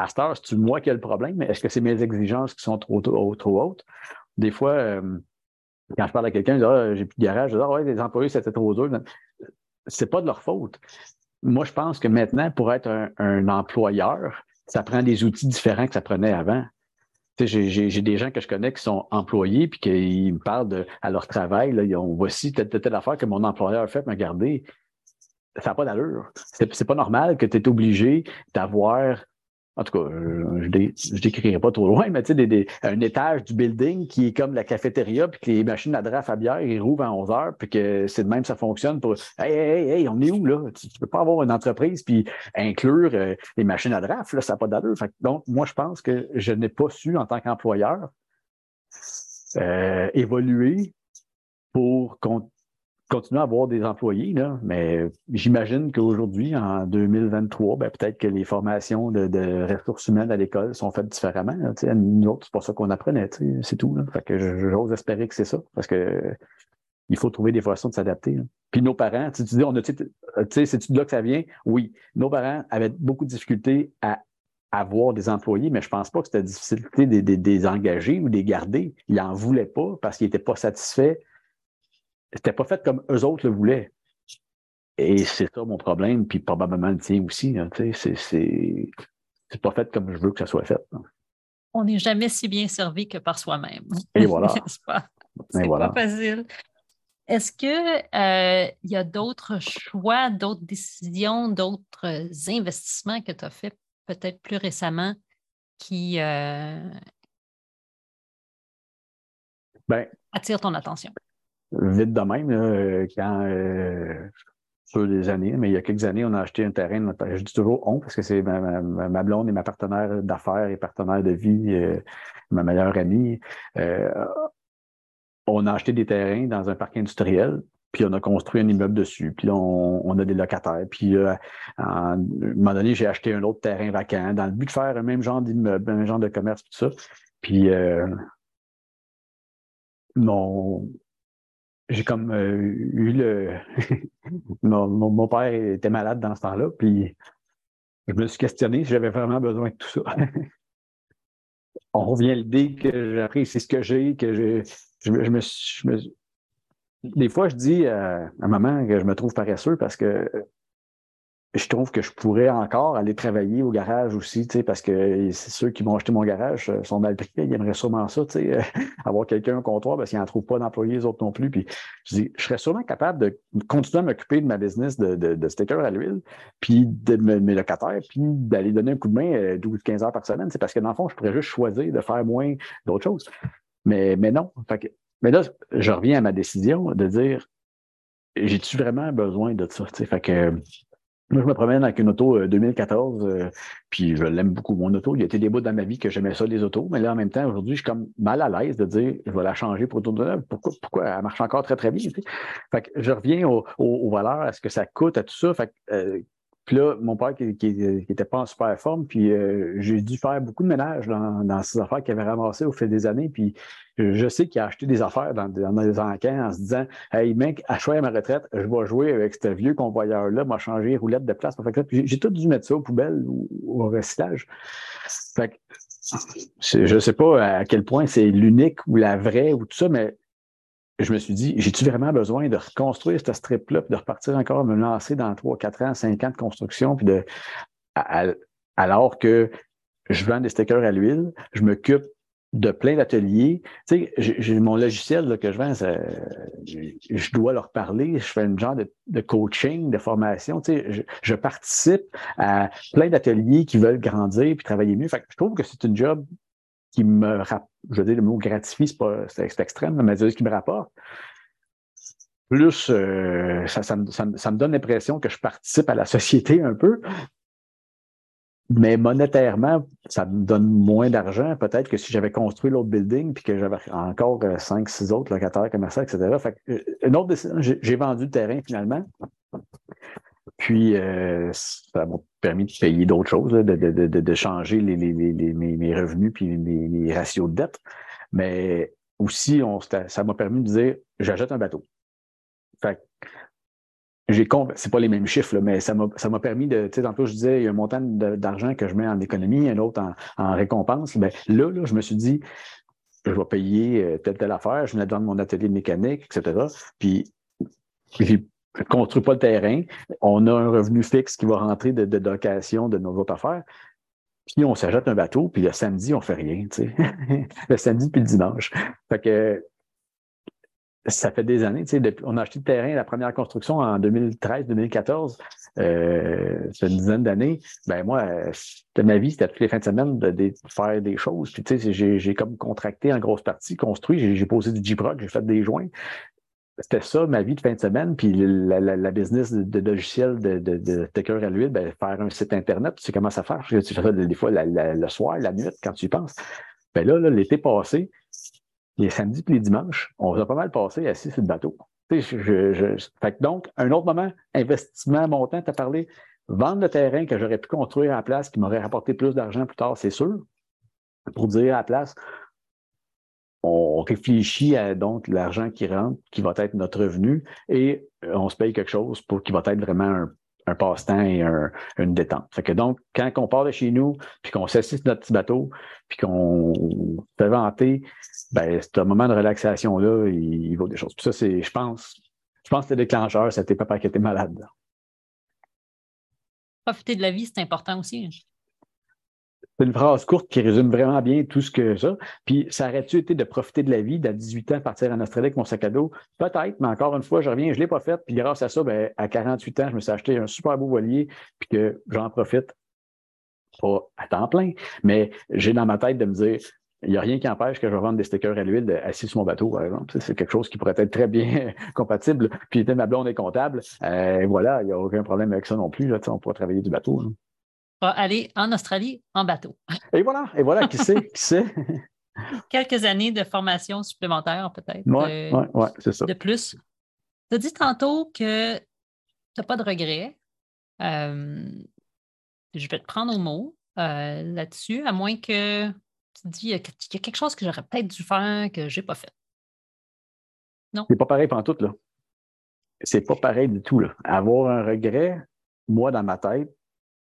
[SPEAKER 1] à cette heure, c'est-tu moi qui ai le problème? Mais est-ce que c'est mes exigences qui sont trop hautes? Des fois, quand je parle à quelqu'un, je dis j'ai plus de garage, je dis ouais, les employés, c'était trop dur. C'est pas de leur faute. Moi, je pense que maintenant, pour être un employeur, ça prend des outils différents que ça prenait avant. Tu sais, j'ai des gens que je connais qui sont employés puis qu'ils me parlent à leur travail. Là, ils ont voici telle affaire que mon employeur a fait, mais regardez, ça n'a pas d'allure. C'est pas normal que tu es obligé d'avoir. En tout cas, je décrirai pas trop loin, mais tu sais, un étage du building qui est comme la cafétéria, puis que les machines à draft à bière, ils rouvrent à 11 heures, puis que c'est de même ça fonctionne pour Hey, on est où là? Tu peux pas avoir une entreprise puis inclure les machines à draft, là, ça n'a pas d'allure. Donc, moi, je pense que je n'ai pas su, en tant qu'employeur, évoluer pour continuer à avoir des employés, là, mais j'imagine qu'aujourd'hui, en 2023, peut-être que les formations de ressources humaines à l'école sont faites différemment. Là, nous autres, c'est pas ça qu'on apprenait, c'est tout. Là. Fait que j'ose espérer que c'est ça, parce que il faut trouver des façons de s'adapter. Là. Puis nos parents, tu dis, c'est-tu de là que ça vient? Oui. Nos parents avaient beaucoup de difficultés à avoir des employés, mais je pense pas que c'était difficulté des engager ou des garder. Ils n'en voulaient pas parce qu'ils n'étaient pas satisfaits. C'était pas fait comme eux autres le voulaient. Et c'est ça mon problème, puis probablement le tien aussi. Hein, c'est pas fait comme je veux que ça soit fait. Hein.
[SPEAKER 2] On n'est jamais si bien servi que par soi-même.
[SPEAKER 1] Et voilà.
[SPEAKER 2] C'est pas facile. Est-ce que y a d'autres choix, d'autres décisions, d'autres investissements que tu as fait peut-être plus récemment qui attirent ton attention?
[SPEAKER 1] Vite de même, là, quand sur des années, mais il y a quelques années, on a acheté un terrain. Je dis toujours on, parce que c'est ma blonde et ma partenaire d'affaires et partenaire de vie, ma meilleure amie. On a acheté des terrains dans un parc industriel, puis on a construit un immeuble dessus. Puis là, on a des locataires. Puis à un moment donné, j'ai acheté un autre terrain vacant dans le but de faire un même genre d'immeuble, un même genre de commerce, tout ça. Puis j'ai comme eu mon père était malade dans ce temps-là, puis je me suis questionné si j'avais vraiment besoin de tout ça. On revient à l'idée que j'ai appris, c'est ce que j'ai, des fois, je dis à maman que je me trouve paresseux parce que je trouve que je pourrais encore aller travailler au garage aussi, parce que c'est ceux qui m'ont acheté mon garage sont mal pris. Ils aimeraient sûrement ça, avoir quelqu'un au comptoir parce qu'ils n'en trouvent pas d'employés, les autres non plus. Puis je dis, je serais sûrement capable de continuer à m'occuper de ma business de sticker à l'huile, puis de mes locataires, puis d'aller donner un coup de main 12-15 heures par semaine. Parce que dans le fond, je pourrais juste choisir de faire moins d'autres choses. Mais non. Mais là, je reviens à ma décision de dire, j'ai-tu vraiment besoin de ça? Fait que moi, je me promène avec une auto 2014, puis je l'aime beaucoup, mon auto. Il y a été des bouts dans ma vie que j'aimais ça, les autos, mais là, en même temps, aujourd'hui, je suis comme mal à l'aise de dire, je vais la changer pour auto de neuf. Pourquoi? Elle marche encore très, très bien. Fait que je reviens aux valeurs, à ce que ça coûte, à tout ça. Fait que, puis là, mon père qui était pas en super forme, puis j'ai dû faire beaucoup de ménage dans ces affaires qu'il avait ramassées au fil des années, puis je sais qu'il a acheté des affaires dans des encans en se disant « Hey, mec, à choisir ma retraite, je vais jouer avec ce vieux convoyeur-là, m'a changé les roulettes de place. » Puis j'ai tout dû mettre ça aux poubelles ou au recyclage. Fait que je sais pas à quel point c'est l'unique ou la vraie ou tout ça, mais je me suis dit, j'ai-tu vraiment besoin de reconstruire ce strip-là, puis de repartir encore, me lancer dans 3, 4 ans, 5 ans de construction, puis alors que je vends des stickers à l'huile, je m'occupe de plein d'ateliers. Tu sais, j'ai mon logiciel là, que je vends, je dois leur parler, je fais une genre de coaching, de formation. Tu sais, je participe à plein d'ateliers qui veulent grandir puis travailler mieux. Fait que je trouve que c'est une job qui me je veux dire, le mot gratifie, c'est extrême, mais ce qui me rapporte. Plus, ça me donne l'impression que je participe à la société un peu, mais monétairement, ça me donne moins d'argent, peut-être que si j'avais construit l'autre building puis que j'avais encore 5-6 autres locataires commerciaux, etc. Fait que, une autre décision, j'ai vendu le terrain finalement. Puis, ça m'a permis de payer d'autres choses, là, de changer mes revenus puis mes ratios de dette. Mais aussi, ça m'a permis de dire, j'achète un bateau. Fait que c'est pas les mêmes chiffres, là, mais ça m'a permis de, tu sais, tantôt je disais, il y a un montant d'argent que je mets en économie, un autre en récompense. Ben, là, je me suis dit, je vais payer telle affaire, je venais dans mon atelier de mécanique, etc. Puis, j'ai construit pas le terrain. On a un revenu fixe qui va rentrer de location de nos autres affaires. Puis, on s'achète un bateau, puis le samedi, on fait rien, tu sais. Le samedi puis le dimanche. Fait que, ça fait des années, tu sais, on a acheté le terrain, la première construction en 2013-2014, c'est une dizaine d'années. Ben moi, ma vie, c'était toutes les fins de semaine de faire des choses. Puis tu sais, j'ai comme contracté en grosse partie, construit, j'ai posé du J-Proc, j'ai fait des joints. C'était ça, ma vie de fin de semaine. Puis la business de logiciel de Taker à l'huile, ben, faire un site Internet, tu sais comment ça fait. Tu fais ça des fois le soir, la nuit, quand tu y penses. Ben là l'été passé, les samedis et les dimanches, on va pas mal passer assis sur le bateau. Fait que donc, un autre moment, investissement montant, tu as parlé, vendre le terrain que j'aurais pu construire à la place, qui m'aurait rapporté plus d'argent plus tard, c'est sûr. Pour dire à la place, on réfléchit à donc l'argent qui rentre, qui va être notre revenu, et on se paye quelque chose pour qui va être vraiment un passe-temps et une détente. Fait que donc, quand on part de chez nous, puis qu'on s'assied sur notre petit bateau, puis qu'on fait vanter, ben, c'est un moment de relaxation-là, il vaut des choses. Puis ça, je pense que le déclencheur, c'était papa qui était malade.
[SPEAKER 2] Profiter de la vie, c'est important aussi.
[SPEAKER 1] C'est une phrase courte qui résume vraiment bien tout ce que ça. Puis, ça aurait-tu été de profiter de la vie, d'à 18 ans, partir en Australie avec mon sac à dos? Peut-être, mais encore une fois, je reviens, je ne l'ai pas fait. Puis, grâce à ça, ben, à 48 ans, je me suis acheté un super beau voilier, puis que j'en profite, pas à temps plein. Mais j'ai dans ma tête de me dire, il n'y a rien qui empêche que je vende des stickers à l'huile assis sur mon bateau, par exemple. C'est quelque chose qui pourrait être très bien compatible. Puis, ma blonde est comptable. Voilà, il n'y a aucun problème avec ça non plus. Là, on pourrait travailler du bateau. Là.
[SPEAKER 2] Va aller en Australie en bateau.
[SPEAKER 1] Et voilà, qui sait, qui sait.
[SPEAKER 2] Quelques années de formation supplémentaire, peut-être,
[SPEAKER 1] Ouais, c'est ça.
[SPEAKER 2] de plus. Tu as dit tantôt que tu n'as pas de regrets. Je vais te prendre au mot là-dessus, à moins que tu te dis qu'il y a quelque chose que j'aurais peut-être dû faire que je n'ai pas fait. Non.
[SPEAKER 1] C'est pas pareil pantoute, là. C'est pas pareil du tout, là. Avoir un regret, moi, dans ma tête,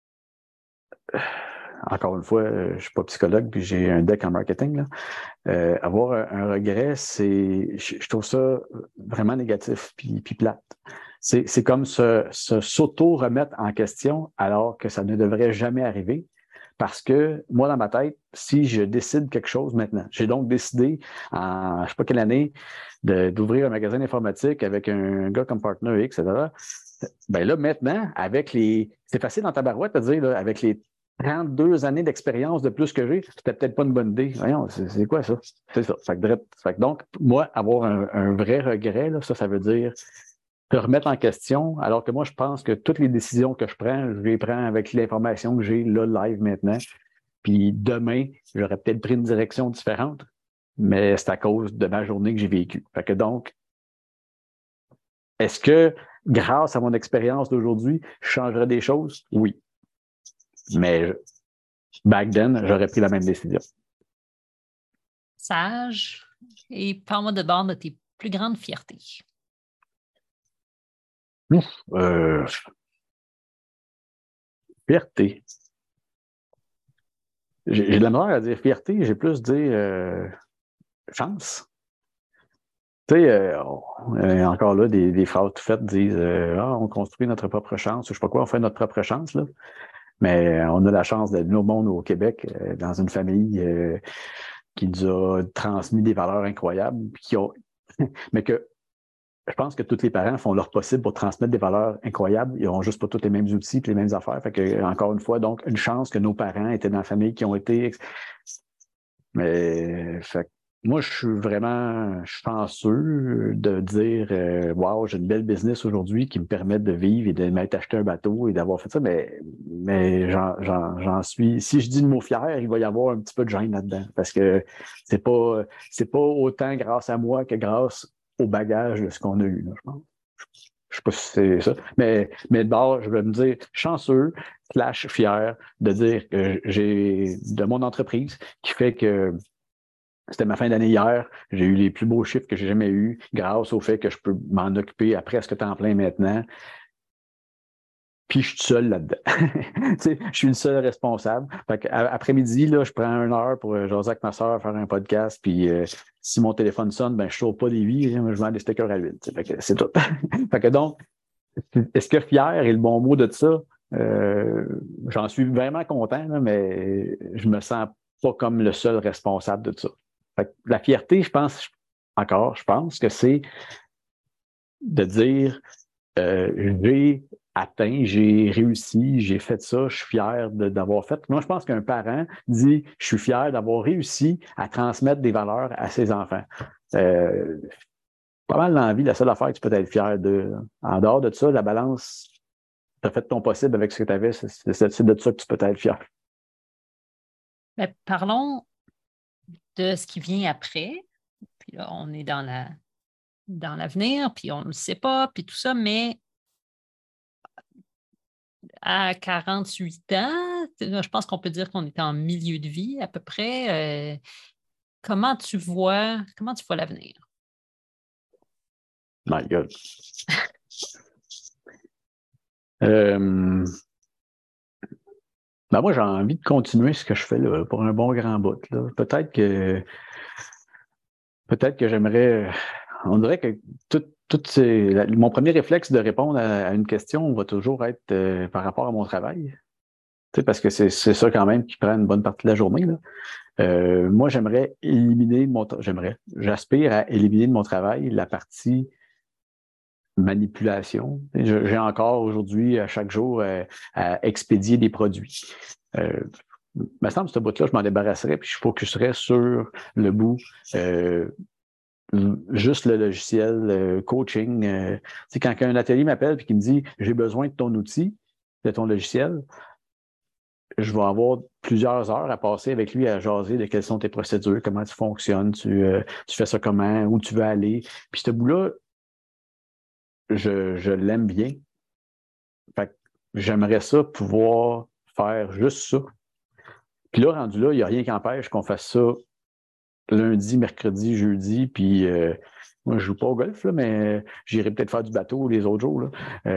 [SPEAKER 1] encore une fois, je ne suis pas psychologue, puis j'ai un deck en marketing, là. Avoir un regret, je trouve ça vraiment négatif, puis plate. C'est comme s'auto-remettre en question alors que ça ne devrait jamais arriver. Parce que moi, dans ma tête, si je décide quelque chose maintenant, j'ai donc décidé en je ne sais pas quelle année d'ouvrir un magasin d'informatique avec un gars comme partner X, etc. Ben là, maintenant, c'est facile dans ta barouette de dire, là, avec les 32 années d'expérience de plus que j'ai, c'était peut-être pas une bonne idée. Voyons, c'est quoi ça? C'est ça. Fait que donc, moi, avoir un vrai regret, là, ça veut dire te remettre en question, alors que moi, je pense que toutes les décisions que je les prends avec l'information que j'ai là, live maintenant. Puis demain, j'aurais peut-être pris une direction différente, mais c'est à cause de ma journée que j'ai vécue. Fait que donc, est-ce que grâce à mon expérience d'aujourd'hui, je changerais des choses? Oui. Mais back then, j'aurais pris la même décision.
[SPEAKER 2] Sage. Et parle-moi de bord de tes plus grandes fiertés. Fierté. J'ai de la misère à dire fierté, j'ai plus dire chance. Tu sais, encore là, des phrases tout faites disent on construit notre propre chance, je sais pas quoi, on fait notre propre chance, là. Mais on a la chance d'être au monde au Québec, dans une famille qui nous a transmis des valeurs incroyables, mais que je pense que tous les parents font leur possible pour transmettre des valeurs incroyables. Ils n'ont juste pas tous les mêmes outils et les mêmes affaires. Fait que, encore une fois, donc, une chance que nos parents étaient dans la famille qui ont été. Mais moi, je suis vraiment chanceux de dire wow, j'ai une belle business aujourd'hui qui me permet de vivre et de m'être acheté un bateau et d'avoir fait ça. Mais j'en suis. Si je dis le mot fier, il va y avoir un petit peu de gêne là-dedans. Parce que c'est pas autant grâce à moi que grâce au bagage de ce qu'on a eu, là, je pense. Je sais pas si c'est ça. Mais de bord, je vais me dire chanceux, / fier de dire que j'ai de mon entreprise qui fait que c'était ma fin d'année hier. J'ai eu les plus beaux chiffres que j'ai jamais eus grâce au fait que je peux m'en occuper à presque temps plein maintenant.
[SPEAKER 1] puis je suis seul là-dedans. Tu sais, je suis le seul responsable. Fait après-midi, là, je prends 1 heure pour jaser avec ma soeur, faire un podcast, puis si mon téléphone sonne, ben, je ne sauve pas des vies, je vends des stickers à l'huile. Fait que c'est tout. Fait que donc, est-ce que fier est le bon mot de ça? J'en suis vraiment content, là, mais je me sens pas comme le seul responsable de ça. Fait que la fierté, je pense que c'est de dire j'ai atteint, j'ai réussi, j'ai fait ça, je suis fier d'avoir fait. Moi, je pense qu'un parent dit je suis fier d'avoir réussi à transmettre des valeurs à ses enfants. Pas mal dans la vie, la seule affaire que tu peux être fier de. En dehors de ça, la balance, tu as fait ton possible avec ce que tu avais, c'est de ça que tu peux être fier.
[SPEAKER 2] Mais parlons de ce qui vient après. Puis là, on est dans l'avenir, puis on ne le sait pas, puis tout ça, mais à 48 ans, je pense qu'on peut dire qu'on est en milieu de vie à peu près. Comment tu vois l'avenir?
[SPEAKER 1] My God. Ben moi, j'ai envie de continuer ce que je fais là, pour un bon grand bout. Là. Peut-être que j'aimerais. On dirait que mon premier réflexe de répondre à une question va toujours être par rapport à mon travail. Tu sais, parce que c'est ça quand même qui prend une bonne partie de la journée. Là. Moi, j'aspire à éliminer de mon travail la partie manipulation. J'ai encore aujourd'hui, à chaque jour, à expédier des produits. Il me semble que ce bout-là, je m'en débarrasserais puis je focuserais sur le bout, juste le logiciel, coaching. Tu sais, quand un atelier m'appelle et qu'il me dit « J'ai besoin de ton outil, de ton logiciel », je vais avoir plusieurs heures à passer avec lui à jaser de quelles sont tes procédures, comment tu fonctionnes, tu fais ça comment, où tu veux aller. Puis ce bout-là, je l'aime bien. Fait que j'aimerais ça pouvoir faire juste ça. Puis là, rendu là, il n'y a rien qui empêche qu'on fasse ça lundi, mercredi, jeudi, puis moi, je joue pas au golf, là, mais j'irai peut-être faire du bateau les autres jours. Là.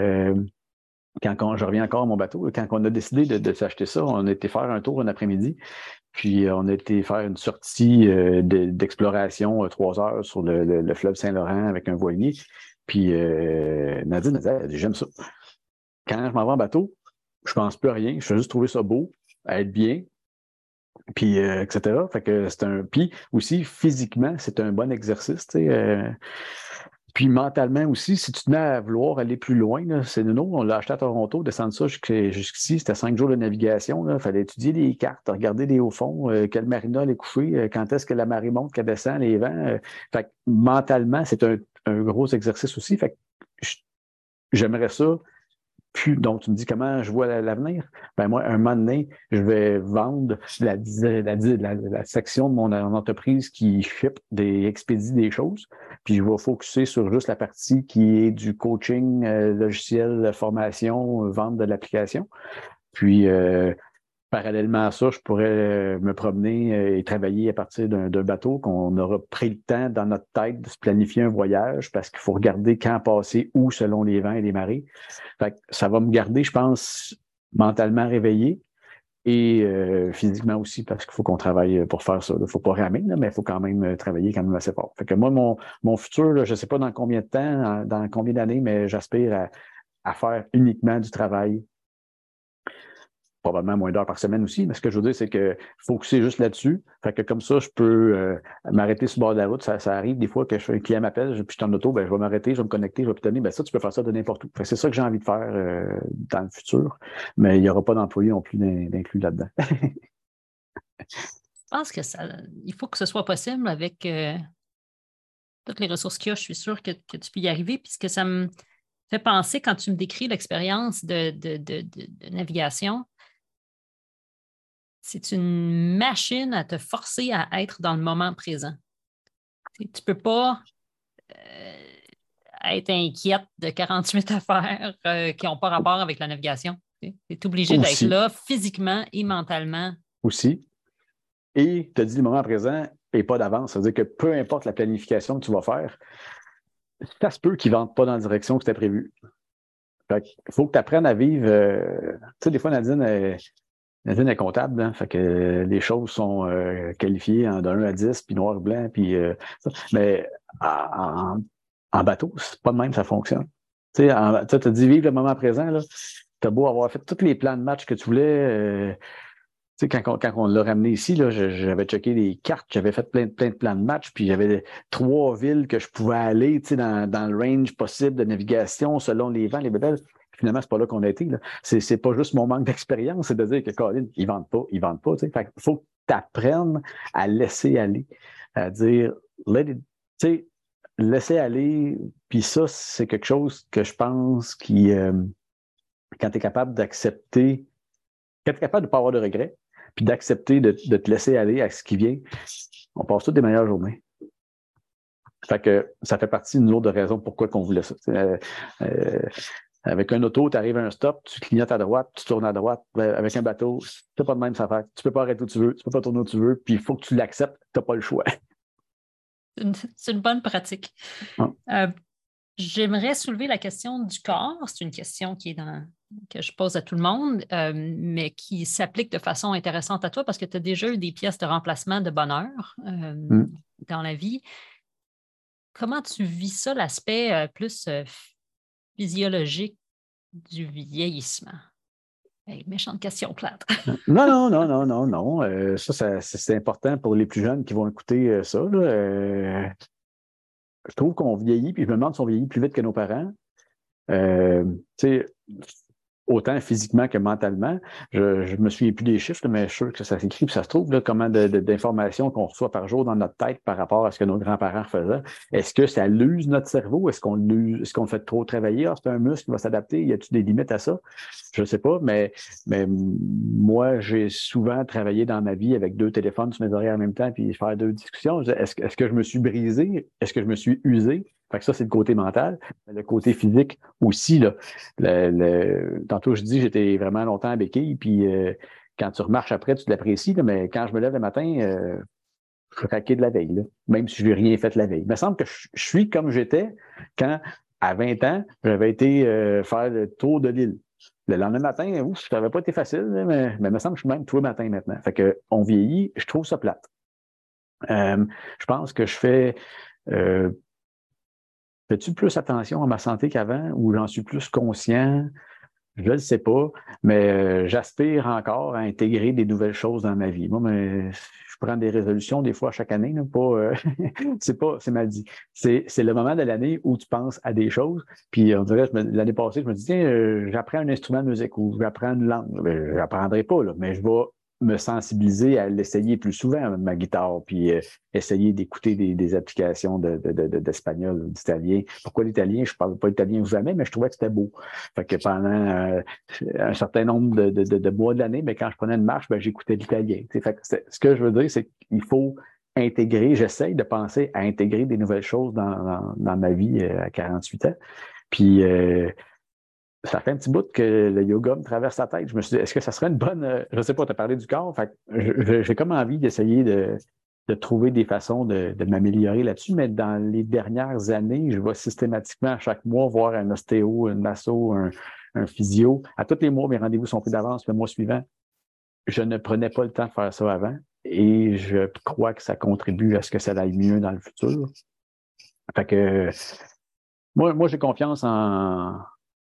[SPEAKER 1] Quand je reviens encore à mon bateau, quand on a décidé de s'acheter ça, on a été faire un tour un après-midi, puis on a été faire une sortie d'exploration 3 heures sur le fleuve Saint-Laurent avec un voilier. Puis Nadine a dit, j'aime ça. Quand je m'en vais en bateau, je pense plus à rien, je fais juste trouver ça beau, à être bien, puis etc. Fait que c'est puis aussi, physiquement, c'est un bon exercice, tu sais. Puis mentalement aussi, si tu tenais à vouloir aller plus loin, là, c'est nous, on l'a acheté à Toronto, descendre ça jusqu'ici, c'était 5 jours de navigation. Il fallait étudier les cartes, regarder les hauts fonds, quel marina est couché, quand est-ce que la marée monte, qu'elle descend, les vents. Fait que mentalement, c'est un gros exercice aussi. Fait que j'aimerais ça. Puis, donc, tu me dis comment je vois l'avenir? Ben moi, un moment donné, je vais vendre la section de mon entreprise qui expédie des choses. Puis, je vais focuser sur juste la partie qui est du coaching, logiciel, formation, vente de l'application. Puis, parallèlement à ça, je pourrais me promener et travailler à partir d'un bateau qu'on aura pris le temps dans notre tête de se planifier un voyage parce qu'il faut regarder quand passer, où selon les vents et les marées. Fait que ça va me garder, je pense, mentalement réveillé et physiquement aussi parce qu'il faut qu'on travaille pour faire ça. Il ne faut pas ramer, là, mais il faut quand même travailler quand même assez fort. Fait que moi, mon futur, là, je ne sais pas dans combien de temps, dans combien d'années, mais j'aspire à faire uniquement du travail. Probablement moins d'heures par semaine aussi, mais ce que je veux dire, c'est que focuser juste là-dessus. Fait que comme ça, je peux m'arrêter sur le bord de la route. Ça arrive des fois que un client m'appelle, puis je suis en auto, ben, je vais m'arrêter, je vais me connecter, je vais pitonner. Ben, ça, tu peux faire ça de n'importe où. Fait que c'est ça que j'ai envie de faire dans le futur, mais il n'y aura pas d'employé non plus d'inclus là-dedans.
[SPEAKER 2] Je pense que il faut que ce soit possible avec toutes les ressources qu'il y a. Je suis sûre que tu peux y arriver, puisque ça me fait penser, quand tu me décris l'expérience de navigation, c'est une machine à te forcer à être dans le moment présent. Tu ne peux pas être inquiète de 48 affaires qui n'ont pas rapport avec la navigation. Tu es obligé d'être là physiquement et mentalement.
[SPEAKER 1] Aussi. Et tu as dit le moment présent et pas d'avance. Ça veut dire que peu importe la planification que tu vas faire, ça se peut qu'ils ne vendent pas dans la direction que c'était prévu. Fait qu'il faut que tu apprennes à vivre. Tu sais, des fois, Nadine est comptable, hein, fait que les choses sont qualifiées de 1 à 10, puis noir et blanc, puis ça. Mais en bateau, c'est pas de même, ça fonctionne. Tu sais, tu as dit vivre le moment présent, là. Tu as beau avoir fait tous les plans de match que tu voulais. Tu sais, quand on l'a ramené ici, là, j'avais checké les cartes, j'avais fait plein de plans de match, puis j'avais 3 villes que je pouvais aller, tu sais, dans le range possible de navigation selon les vents, les bébelles. Finalement, c'est pas là qu'on a été. Là. C'est pas juste mon manque d'expérience, c'est de dire que Colin, ils vendent pas. Tu sais. Fait qu'il faut que tu apprennes à laisser aller, à dire let it, tu sais, laisser aller. Puis ça, c'est quelque chose que je pense qui, quand tu es capable d'accepter, quand tu es capable de ne pas avoir de regrets, puis d'accepter de te laisser aller à ce qui vient, on passe toutes des meilleures journées. Fait que ça fait partie d'une autre raison pourquoi qu'on voulait ça. Avec un auto, tu arrives à un stop, tu clignotes à droite, tu tournes à droite. Avec un bateau, c'est pas de même ça fait. Tu peux pas arrêter où tu veux, tu peux pas tourner où tu veux, puis il faut que tu l'acceptes, tu n'as pas le choix.
[SPEAKER 2] C'est une bonne pratique.
[SPEAKER 1] Ah.
[SPEAKER 2] J'aimerais soulever la question du corps. C'est une question que je pose à tout le monde, mais qui s'applique de façon intéressante à toi parce que tu as déjà eu des pièces de remplacement de bonheur dans la vie. Comment tu vis ça, l'aspect plus physiologique du vieillissement? Hey, méchante question plate.
[SPEAKER 1] Non. Ça, c'est important pour les plus jeunes qui vont écouter ça. Là. Je trouve qu'on vieillit, puis je me demande si on vieillit plus vite que nos parents. Tu sais, autant physiquement que mentalement. Je me souviens plus des chiffres, mais je suis sûr que ça s'écrit puis ça se trouve, là, comment d'informations qu'on reçoit par jour dans notre tête par rapport à ce que nos grands-parents faisaient. Est-ce que ça l'use notre cerveau? Est-ce qu'on le fait trop travailler? Ah, c'est un muscle qui va s'adapter. Y a-t-il des limites à ça? Je ne sais pas, mais moi, j'ai souvent travaillé dans ma vie avec 2 téléphones sur mes oreilles en même temps puis faire 2 discussions. Est-ce que je me suis brisé? Est-ce que je me suis usé? Fait que ça, c'est le côté mental. Le côté physique aussi, là. Tantôt, je dis j'étais vraiment longtemps à béquille, puis quand tu remarches après, tu l'apprécies, mais quand je me lève le matin, je suis raqué de la veille, là, même si je n'ai rien fait la veille. Il me semble que je suis comme j'étais quand, à 20 ans, j'avais été faire le tour de l'île. Le lendemain matin, ça n'avait pas été facile, mais il me semble que je suis même tous les matins maintenant. Fait qu'on vieillit, je trouve ça plate. Je pense que je fais-tu plus attention à ma santé qu'avant ou j'en suis plus conscient? Je ne le sais pas, mais j'aspire encore à intégrer des nouvelles choses dans ma vie. Moi, je prends des résolutions des fois chaque année, là, c'est mal dit. C'est le moment de l'année où tu penses à des choses. Puis on dirait, l'année passée, je me dis, tiens, j'apprends un instrument de musique ou j'apprends une langue. Je n'apprendrai pas, là, mais je vais me sensibiliser à l'essayer plus souvent, ma guitare, puis essayer d'écouter des applications d'espagnol ou d'italien. Pourquoi l'italien? Je ne parle pas italien jamais, mais je trouvais que c'était beau. Fait que pendant un certain nombre de mois de l'année, mais quand je prenais une marche, j'écoutais l'italien. Fait que ce que je veux dire, c'est qu'il faut intégrer, j'essaye de penser à intégrer des nouvelles choses dans ma vie à 48 ans. Puis ça fait un petit bout que le yoga me traverse la tête. Je me suis dit, est-ce que ça serait une bonne... je ne sais pas, tu as parlé du corps, fait que j'ai comme envie d'essayer de trouver des façons de m'améliorer là-dessus, mais dans les dernières années, je vais systématiquement à chaque mois voir un ostéo, un masso, un physio. À tous les mois, mes rendez-vous sont pris d'avance. Le mois suivant, je ne prenais pas le temps de faire ça avant et je crois que ça contribue à ce que ça aille mieux dans le futur. Fait que moi j'ai confiance en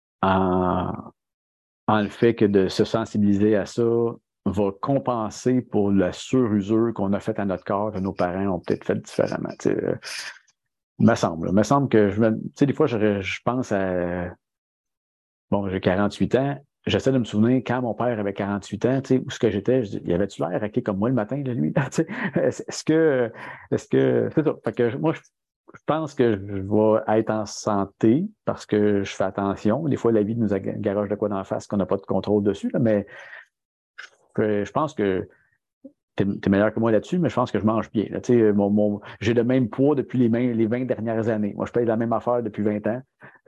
[SPEAKER 1] le fait que de se sensibiliser à ça va compenser pour la surusure qu'on a faite à notre corps, que nos parents ont peut-être fait différemment. Me semble que des fois, je pense à... Bon, j'ai 48 ans. J'essaie de me souvenir quand mon père avait 48 ans, où ce que j'étais, je dis, il avait-tu l'air raqué comme moi le matin, là, lui? Est-ce que... C'est ça. Fait que moi, je pense que je vais être en santé parce que je fais attention. Des fois, la vie nous garoche de quoi d'en face qu'on n'a pas de contrôle dessus, là, mais je pense que tu es meilleur que moi là-dessus, mais je pense que je mange bien. Là. J'ai le même poids depuis les 20 dernières années. Moi, je paye la même affaire depuis 20 ans.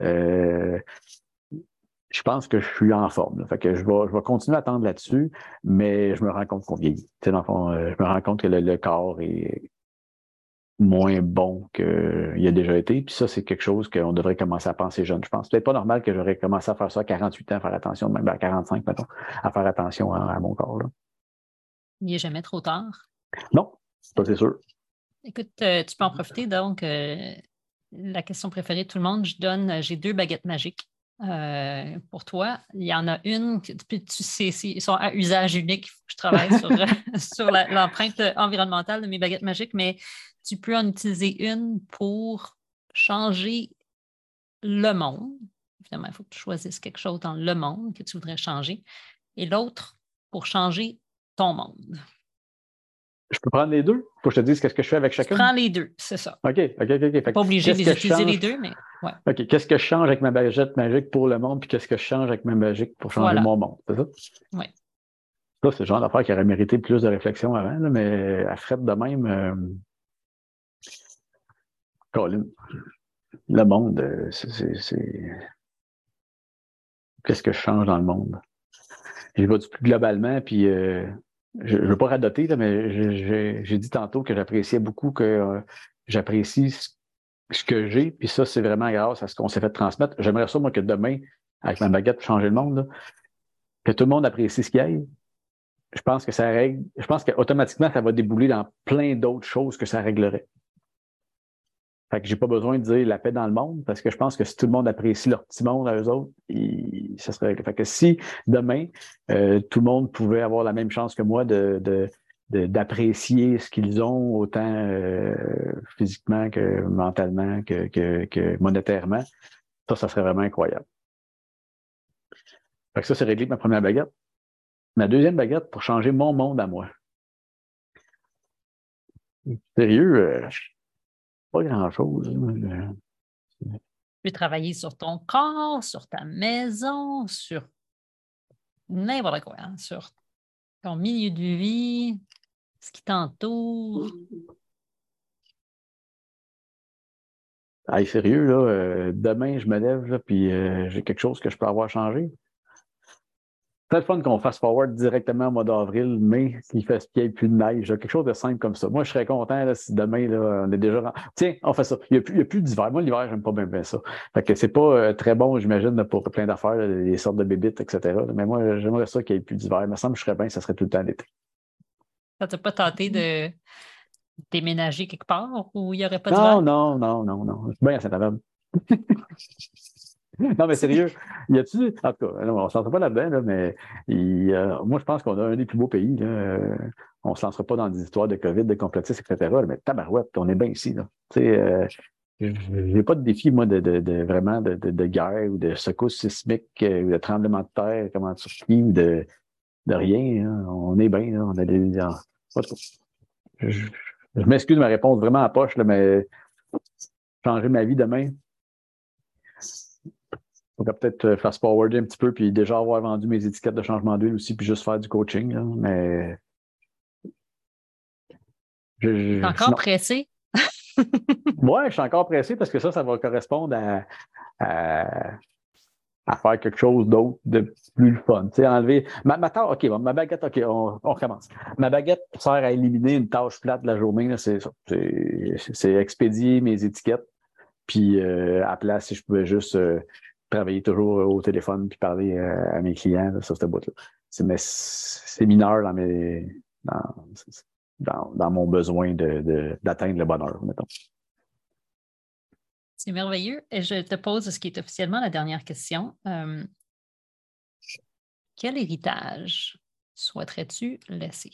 [SPEAKER 1] Je pense que je suis en forme. Là. Fait que je vais continuer à attendre là-dessus, mais je me rends compte qu'on vieillit. Dans le fond, je me rends compte que le corps moins bon qu'il a déjà été. Puis ça, c'est quelque chose qu'on devrait commencer à penser jeune, je pense. C'est peut-être pas normal que j'aurais commencé à faire ça à 48 ans, faire attention, même à 45, mettons, à faire attention à mon corps. Là.
[SPEAKER 2] Il n'est jamais trop tard.
[SPEAKER 1] Non, ça c'est sûr.
[SPEAKER 2] Écoute, tu peux en profiter. Donc, la question préférée de tout le monde, j'ai 2 baguettes magiques. Pour toi, il y en a une, puis tu sais, ils sont à usage unique. Il faut que je travaille sur l'empreinte environnementale de mes baguettes magiques, mais tu peux en utiliser une pour changer le monde. Évidemment, il faut que tu choisisses quelque chose dans le monde que tu voudrais changer, et l'autre pour changer ton monde.
[SPEAKER 1] Je peux prendre les deux? Faut que je te dise qu'est-ce que je fais avec
[SPEAKER 2] Tu
[SPEAKER 1] chacune?
[SPEAKER 2] prends les deux, c'est ça.
[SPEAKER 1] OK.
[SPEAKER 2] Pas obligé de les utiliser les deux, mais ouais.
[SPEAKER 1] OK. Qu'est-ce que je change avec ma baguette magique pour le monde, puis qu'est-ce que je change avec ma magique pour changer mon monde? C'est ça?
[SPEAKER 2] Oui.
[SPEAKER 1] Ça, c'est le genre d'affaire qui aurait mérité plus de réflexion avant, là, mais à frette de même, Colin, le monde, qu'est-ce que je change dans le monde? J'y vais du plus globalement, puis je ne veux pas radoter, là, mais j'ai dit tantôt que j'appréciais beaucoup que j'apprécie ce que j'ai, puis ça, c'est vraiment grâce à ce qu'on s'est fait transmettre. J'aimerais ça, moi, que demain, avec ma baguette pour changer le monde, là, que tout le monde apprécie ce qu'il y a. Je pense que ça règle, je pense qu'automatiquement, ça va débouler dans plein d'autres choses que ça réglerait. Fait que j'ai pas besoin de dire la paix dans le monde, parce que je pense que si tout le monde apprécie leur petit monde à eux autres, ça serait. Fait que si demain, tout le monde pouvait avoir la même chance que moi d'apprécier ce qu'ils ont, autant physiquement que mentalement, que monétairement, ça serait vraiment incroyable. Fait que ça, c'est réglé avec ma première baguette. Ma deuxième baguette pour changer mon monde à moi. Sérieux, pas grand-chose.
[SPEAKER 2] Tu peux travailler sur ton corps, sur ta maison, sur n'importe quoi, hein, sur ton milieu de vie, ce qui t'entoure.
[SPEAKER 1] Hey, sérieux, là, demain, je me lève, là, puis j'ai quelque chose que je peux avoir changé. C'est le fun qu'on fasse forward directement au mois d'avril, mai, qu'il n'y ait plus de neige. Quelque chose de simple comme ça. Moi, je serais content là, si demain, là, on est déjà. Tiens, on fait ça. Il n'y a plus d'hiver. Moi, l'hiver, j'aime pas bien ça. Fait que c'est pas très bon, j'imagine, pour plein d'affaires, les sortes de bébites, etc. Mais moi, j'aimerais ça qu'il n'y ait plus d'hiver. Il me semble que je serais bien, ça serait tout le temps l'été.
[SPEAKER 2] Ça t'a pas tenté de déménager quelque part où il n'y aurait pas d'hiver?
[SPEAKER 1] Non. C'est bien à Saint-Amand. Non, mais sérieux, y a-tu. En tout cas, non, on ne se lancera pas là-dedans, là, mais moi, je pense qu'on a un des plus beaux pays. Là. On ne se lancera pas dans des histoires de COVID, de complotistes, etc. Mais tabarouette, on est bien ici. Je n'ai pas de défi, moi, vraiment de guerre ou de secousse sismique ou de tremblement de terre comme en Turquie ou de rien. Hein. On est bien. Là. On a des. Je m'excuse de ma réponse vraiment à poche, là, mais changer ma vie demain. On va peut-être fast-forwarder un petit peu, puis déjà avoir vendu mes étiquettes de changement d'huile aussi, puis juste faire du coaching. Là, mais.
[SPEAKER 2] T'es encore pressé?
[SPEAKER 1] Ouais, je suis encore pressé parce que ça va correspondre à faire quelque chose d'autre de plus fun. Tu sais, enlever. Ma baguette, OK, on recommence. Ma baguette sert à éliminer une tâche plate de la journée. Là, c'est ça. C'est expédier mes étiquettes. Puis à la place, si je pouvais juste travailler toujours au téléphone puis parler à mes clients là, sur cette boîte-là. C'est mineur dans mon besoin d'atteindre le bonheur, mettons.
[SPEAKER 2] C'est merveilleux. Et je te pose ce qui est officiellement la dernière question. Quel héritage souhaiterais-tu laisser?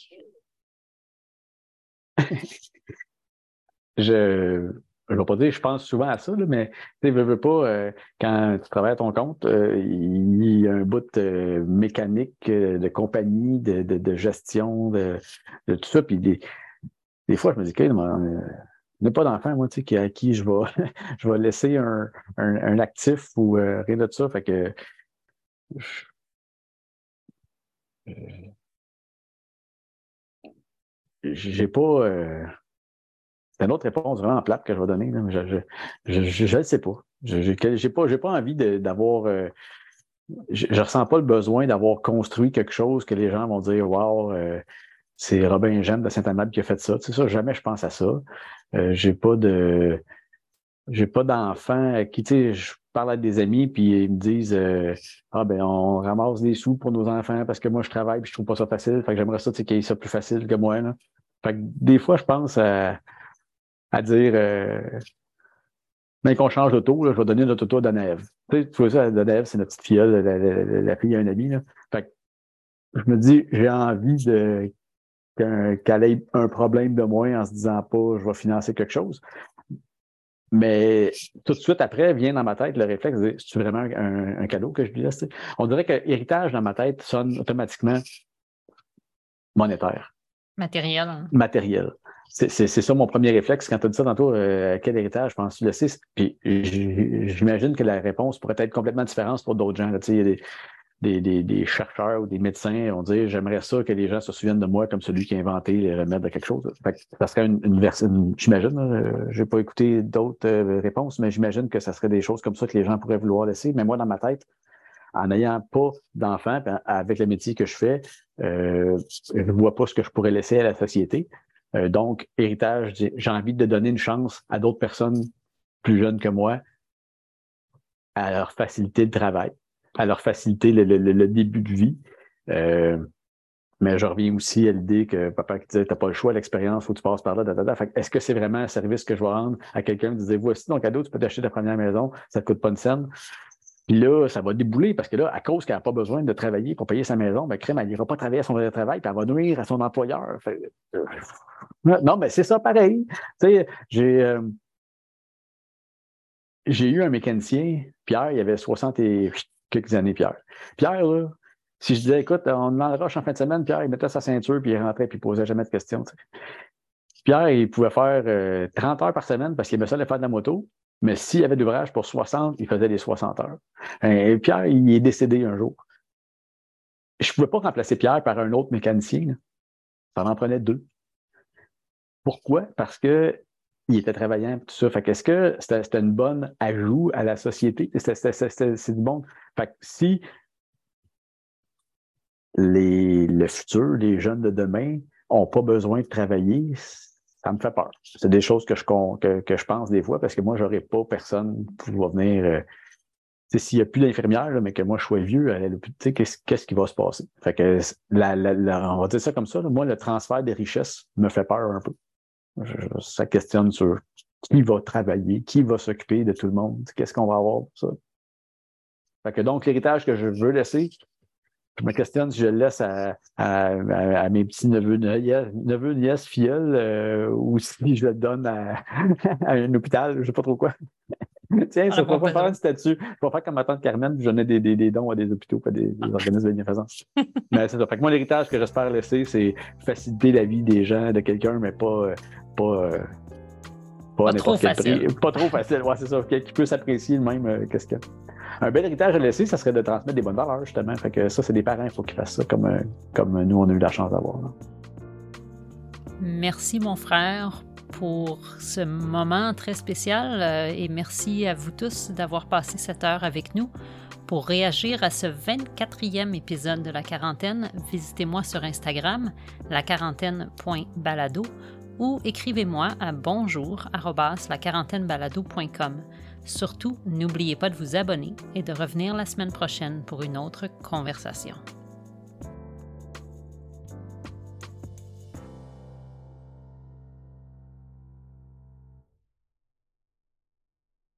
[SPEAKER 1] Je ne vais pas dire, je pense souvent à ça, là, mais tu ne veux pas, quand tu travailles à ton compte, il y a un bout mécanique, de compagnie, de gestion, de tout ça. Puis des fois, je me dis, OK, je n'ai pas d'enfant, moi, tu sais, à qui je vais, je vais laisser un actif ou rien de ça. Fait que j'ai pas. C'est une autre réponse vraiment plate que je vais donner, là, mais je ne sais pas. J'ai pas envie d'avoir. Je ressens pas le besoin d'avoir construit quelque chose que les gens vont dire, wow, c'est Robin Gemme de Saint-Amable qui a fait ça. Tu sais, ça, jamais je pense à ça. J'ai pas d'enfants à qui, tu sais, je parle à des amis, puis ils me disent on ramasse des sous pour nos enfants parce que moi, je travaille puis je trouve pas ça facile. Fait que j'aimerais ça, tu sais, qu'ils aient ça plus facile que moi, là. Fait que des fois, je pense à dire qu'on change d'auto, là, je vais donner notre auto à Danaève. Tu vois ça, Danaève, c'est notre petite filleule, la fille à un ami, là. Fait que je me dis, j'ai envie qu'elle ait un problème de moins en se disant pas je vais financer quelque chose. Mais tout de suite après vient dans ma tête le réflexe de c'est vraiment un cadeau que je lui laisse. On dirait que héritage dans ma tête sonne automatiquement monétaire.
[SPEAKER 2] Matériel. Hein.
[SPEAKER 1] Matériel. C'est ça mon premier réflexe. Quand tu as dit ça tantôt, quel héritage penses-tu laisser? Puis j'imagine que la réponse pourrait être complètement différente pour d'autres gens. Là. Il y a des chercheurs ou des médecins vont dire j'aimerais ça que les gens se souviennent de moi comme celui qui a inventé les remèdes de quelque chose. Fait que ça serait une version, j'imagine, j'ai pas écouté d'autres réponses, mais j'imagine que ça serait des choses comme ça que les gens pourraient vouloir laisser. Mais moi, dans ma tête, en n'ayant pas d'enfants, avec le métier que je fais, je ne vois pas ce que je pourrais laisser à la société. Donc, héritage, j'ai envie de donner une chance à d'autres personnes plus jeunes que moi à leur faciliter le travail, à leur faciliter le début de vie. Mais je reviens aussi à l'idée que papa qui disait, t'as pas le choix, l'expérience, faut que tu passes par là, Fait, est-ce que c'est vraiment un service que je vais rendre à quelqu'un qui disait, voici ton cadeau, tu peux t'acheter ta première maison, ça te coûte pas une scène. Puis là, ça va débouler parce que là, à cause qu'elle n'a pas besoin de travailler pour payer sa maison, ben, crème, elle n'ira pas travailler à son travail, puis elle va nuire à son employeur. Fait, non, mais c'est ça pareil. Tu sais, j'ai eu un mécanicien, Pierre, il avait 60 et quelques années, Pierre. Pierre, là, si je disais, écoute, on enroche en fin de semaine, Pierre, il mettait sa ceinture, puis il rentrait, puis il posait jamais de questions. T'sais. Pierre, il pouvait faire 30 heures par semaine parce qu'il aimait ça aller faire de la moto, mais s'il y avait de l'ouvrage pour 60, il faisait les 60 heures. Et Pierre, il est décédé un jour. Je ne pouvais pas remplacer Pierre par un autre mécanicien. Là. Ça en prenait 2. Pourquoi? Parce que il était travaillant, tout ça. Fait qu'est-ce que c'était une bonne ajout à la société? C'est du bon. Fait que si le futur, les jeunes de demain n'ont pas besoin de travailler, ça me fait peur. C'est des choses que je pense des fois parce que moi, j'aurais pas personne pour venir. S'il n'y a plus d'infirmière, là, mais que moi, je sois vieux, qu'est-ce qui va se passer? Fait que on va dire ça comme ça. Là, moi, le transfert des richesses me fait peur un peu. Ça questionne sur qui va travailler, qui va s'occuper de tout le monde, qu'est-ce qu'on va avoir pour ça. Fait que donc, l'héritage que je veux laisser, je me questionne si je le laisse à mes petits neveux, nièces, filleuls, ou si je le donne à un hôpital, je ne sais pas trop quoi. Tiens, ça ne va pas faire un statut. Je vais faire comme ma tante Carmen, puis je donner des dons à des hôpitaux, à des organismes de bienfaisance. Mais c'est ça. Fait que moi, l'héritage que j'espère laisser, c'est faciliter la vie des gens, de quelqu'un, mais pas à n'importe quel prix. Pas trop facile, ouais, c'est ça. Qui peut s'apprécier même qu'est-ce que. Un bel héritage à laisser, ça serait de transmettre des bonnes valeurs, justement. Fait que ça, c'est des parents, il faut qu'ils fassent ça comme nous, on a eu la chance d'avoir. Là.
[SPEAKER 2] Merci, mon frère, pour ce moment très spécial et merci à vous tous d'avoir passé cette heure avec nous. Pour réagir à ce 24e épisode de La Quarantaine, visitez-moi sur Instagram, laquarantaine.balado ou écrivez-moi à bonjour@laquarantaine-balado.com. Surtout, n'oubliez pas de vous abonner et de revenir la semaine prochaine pour une autre conversation.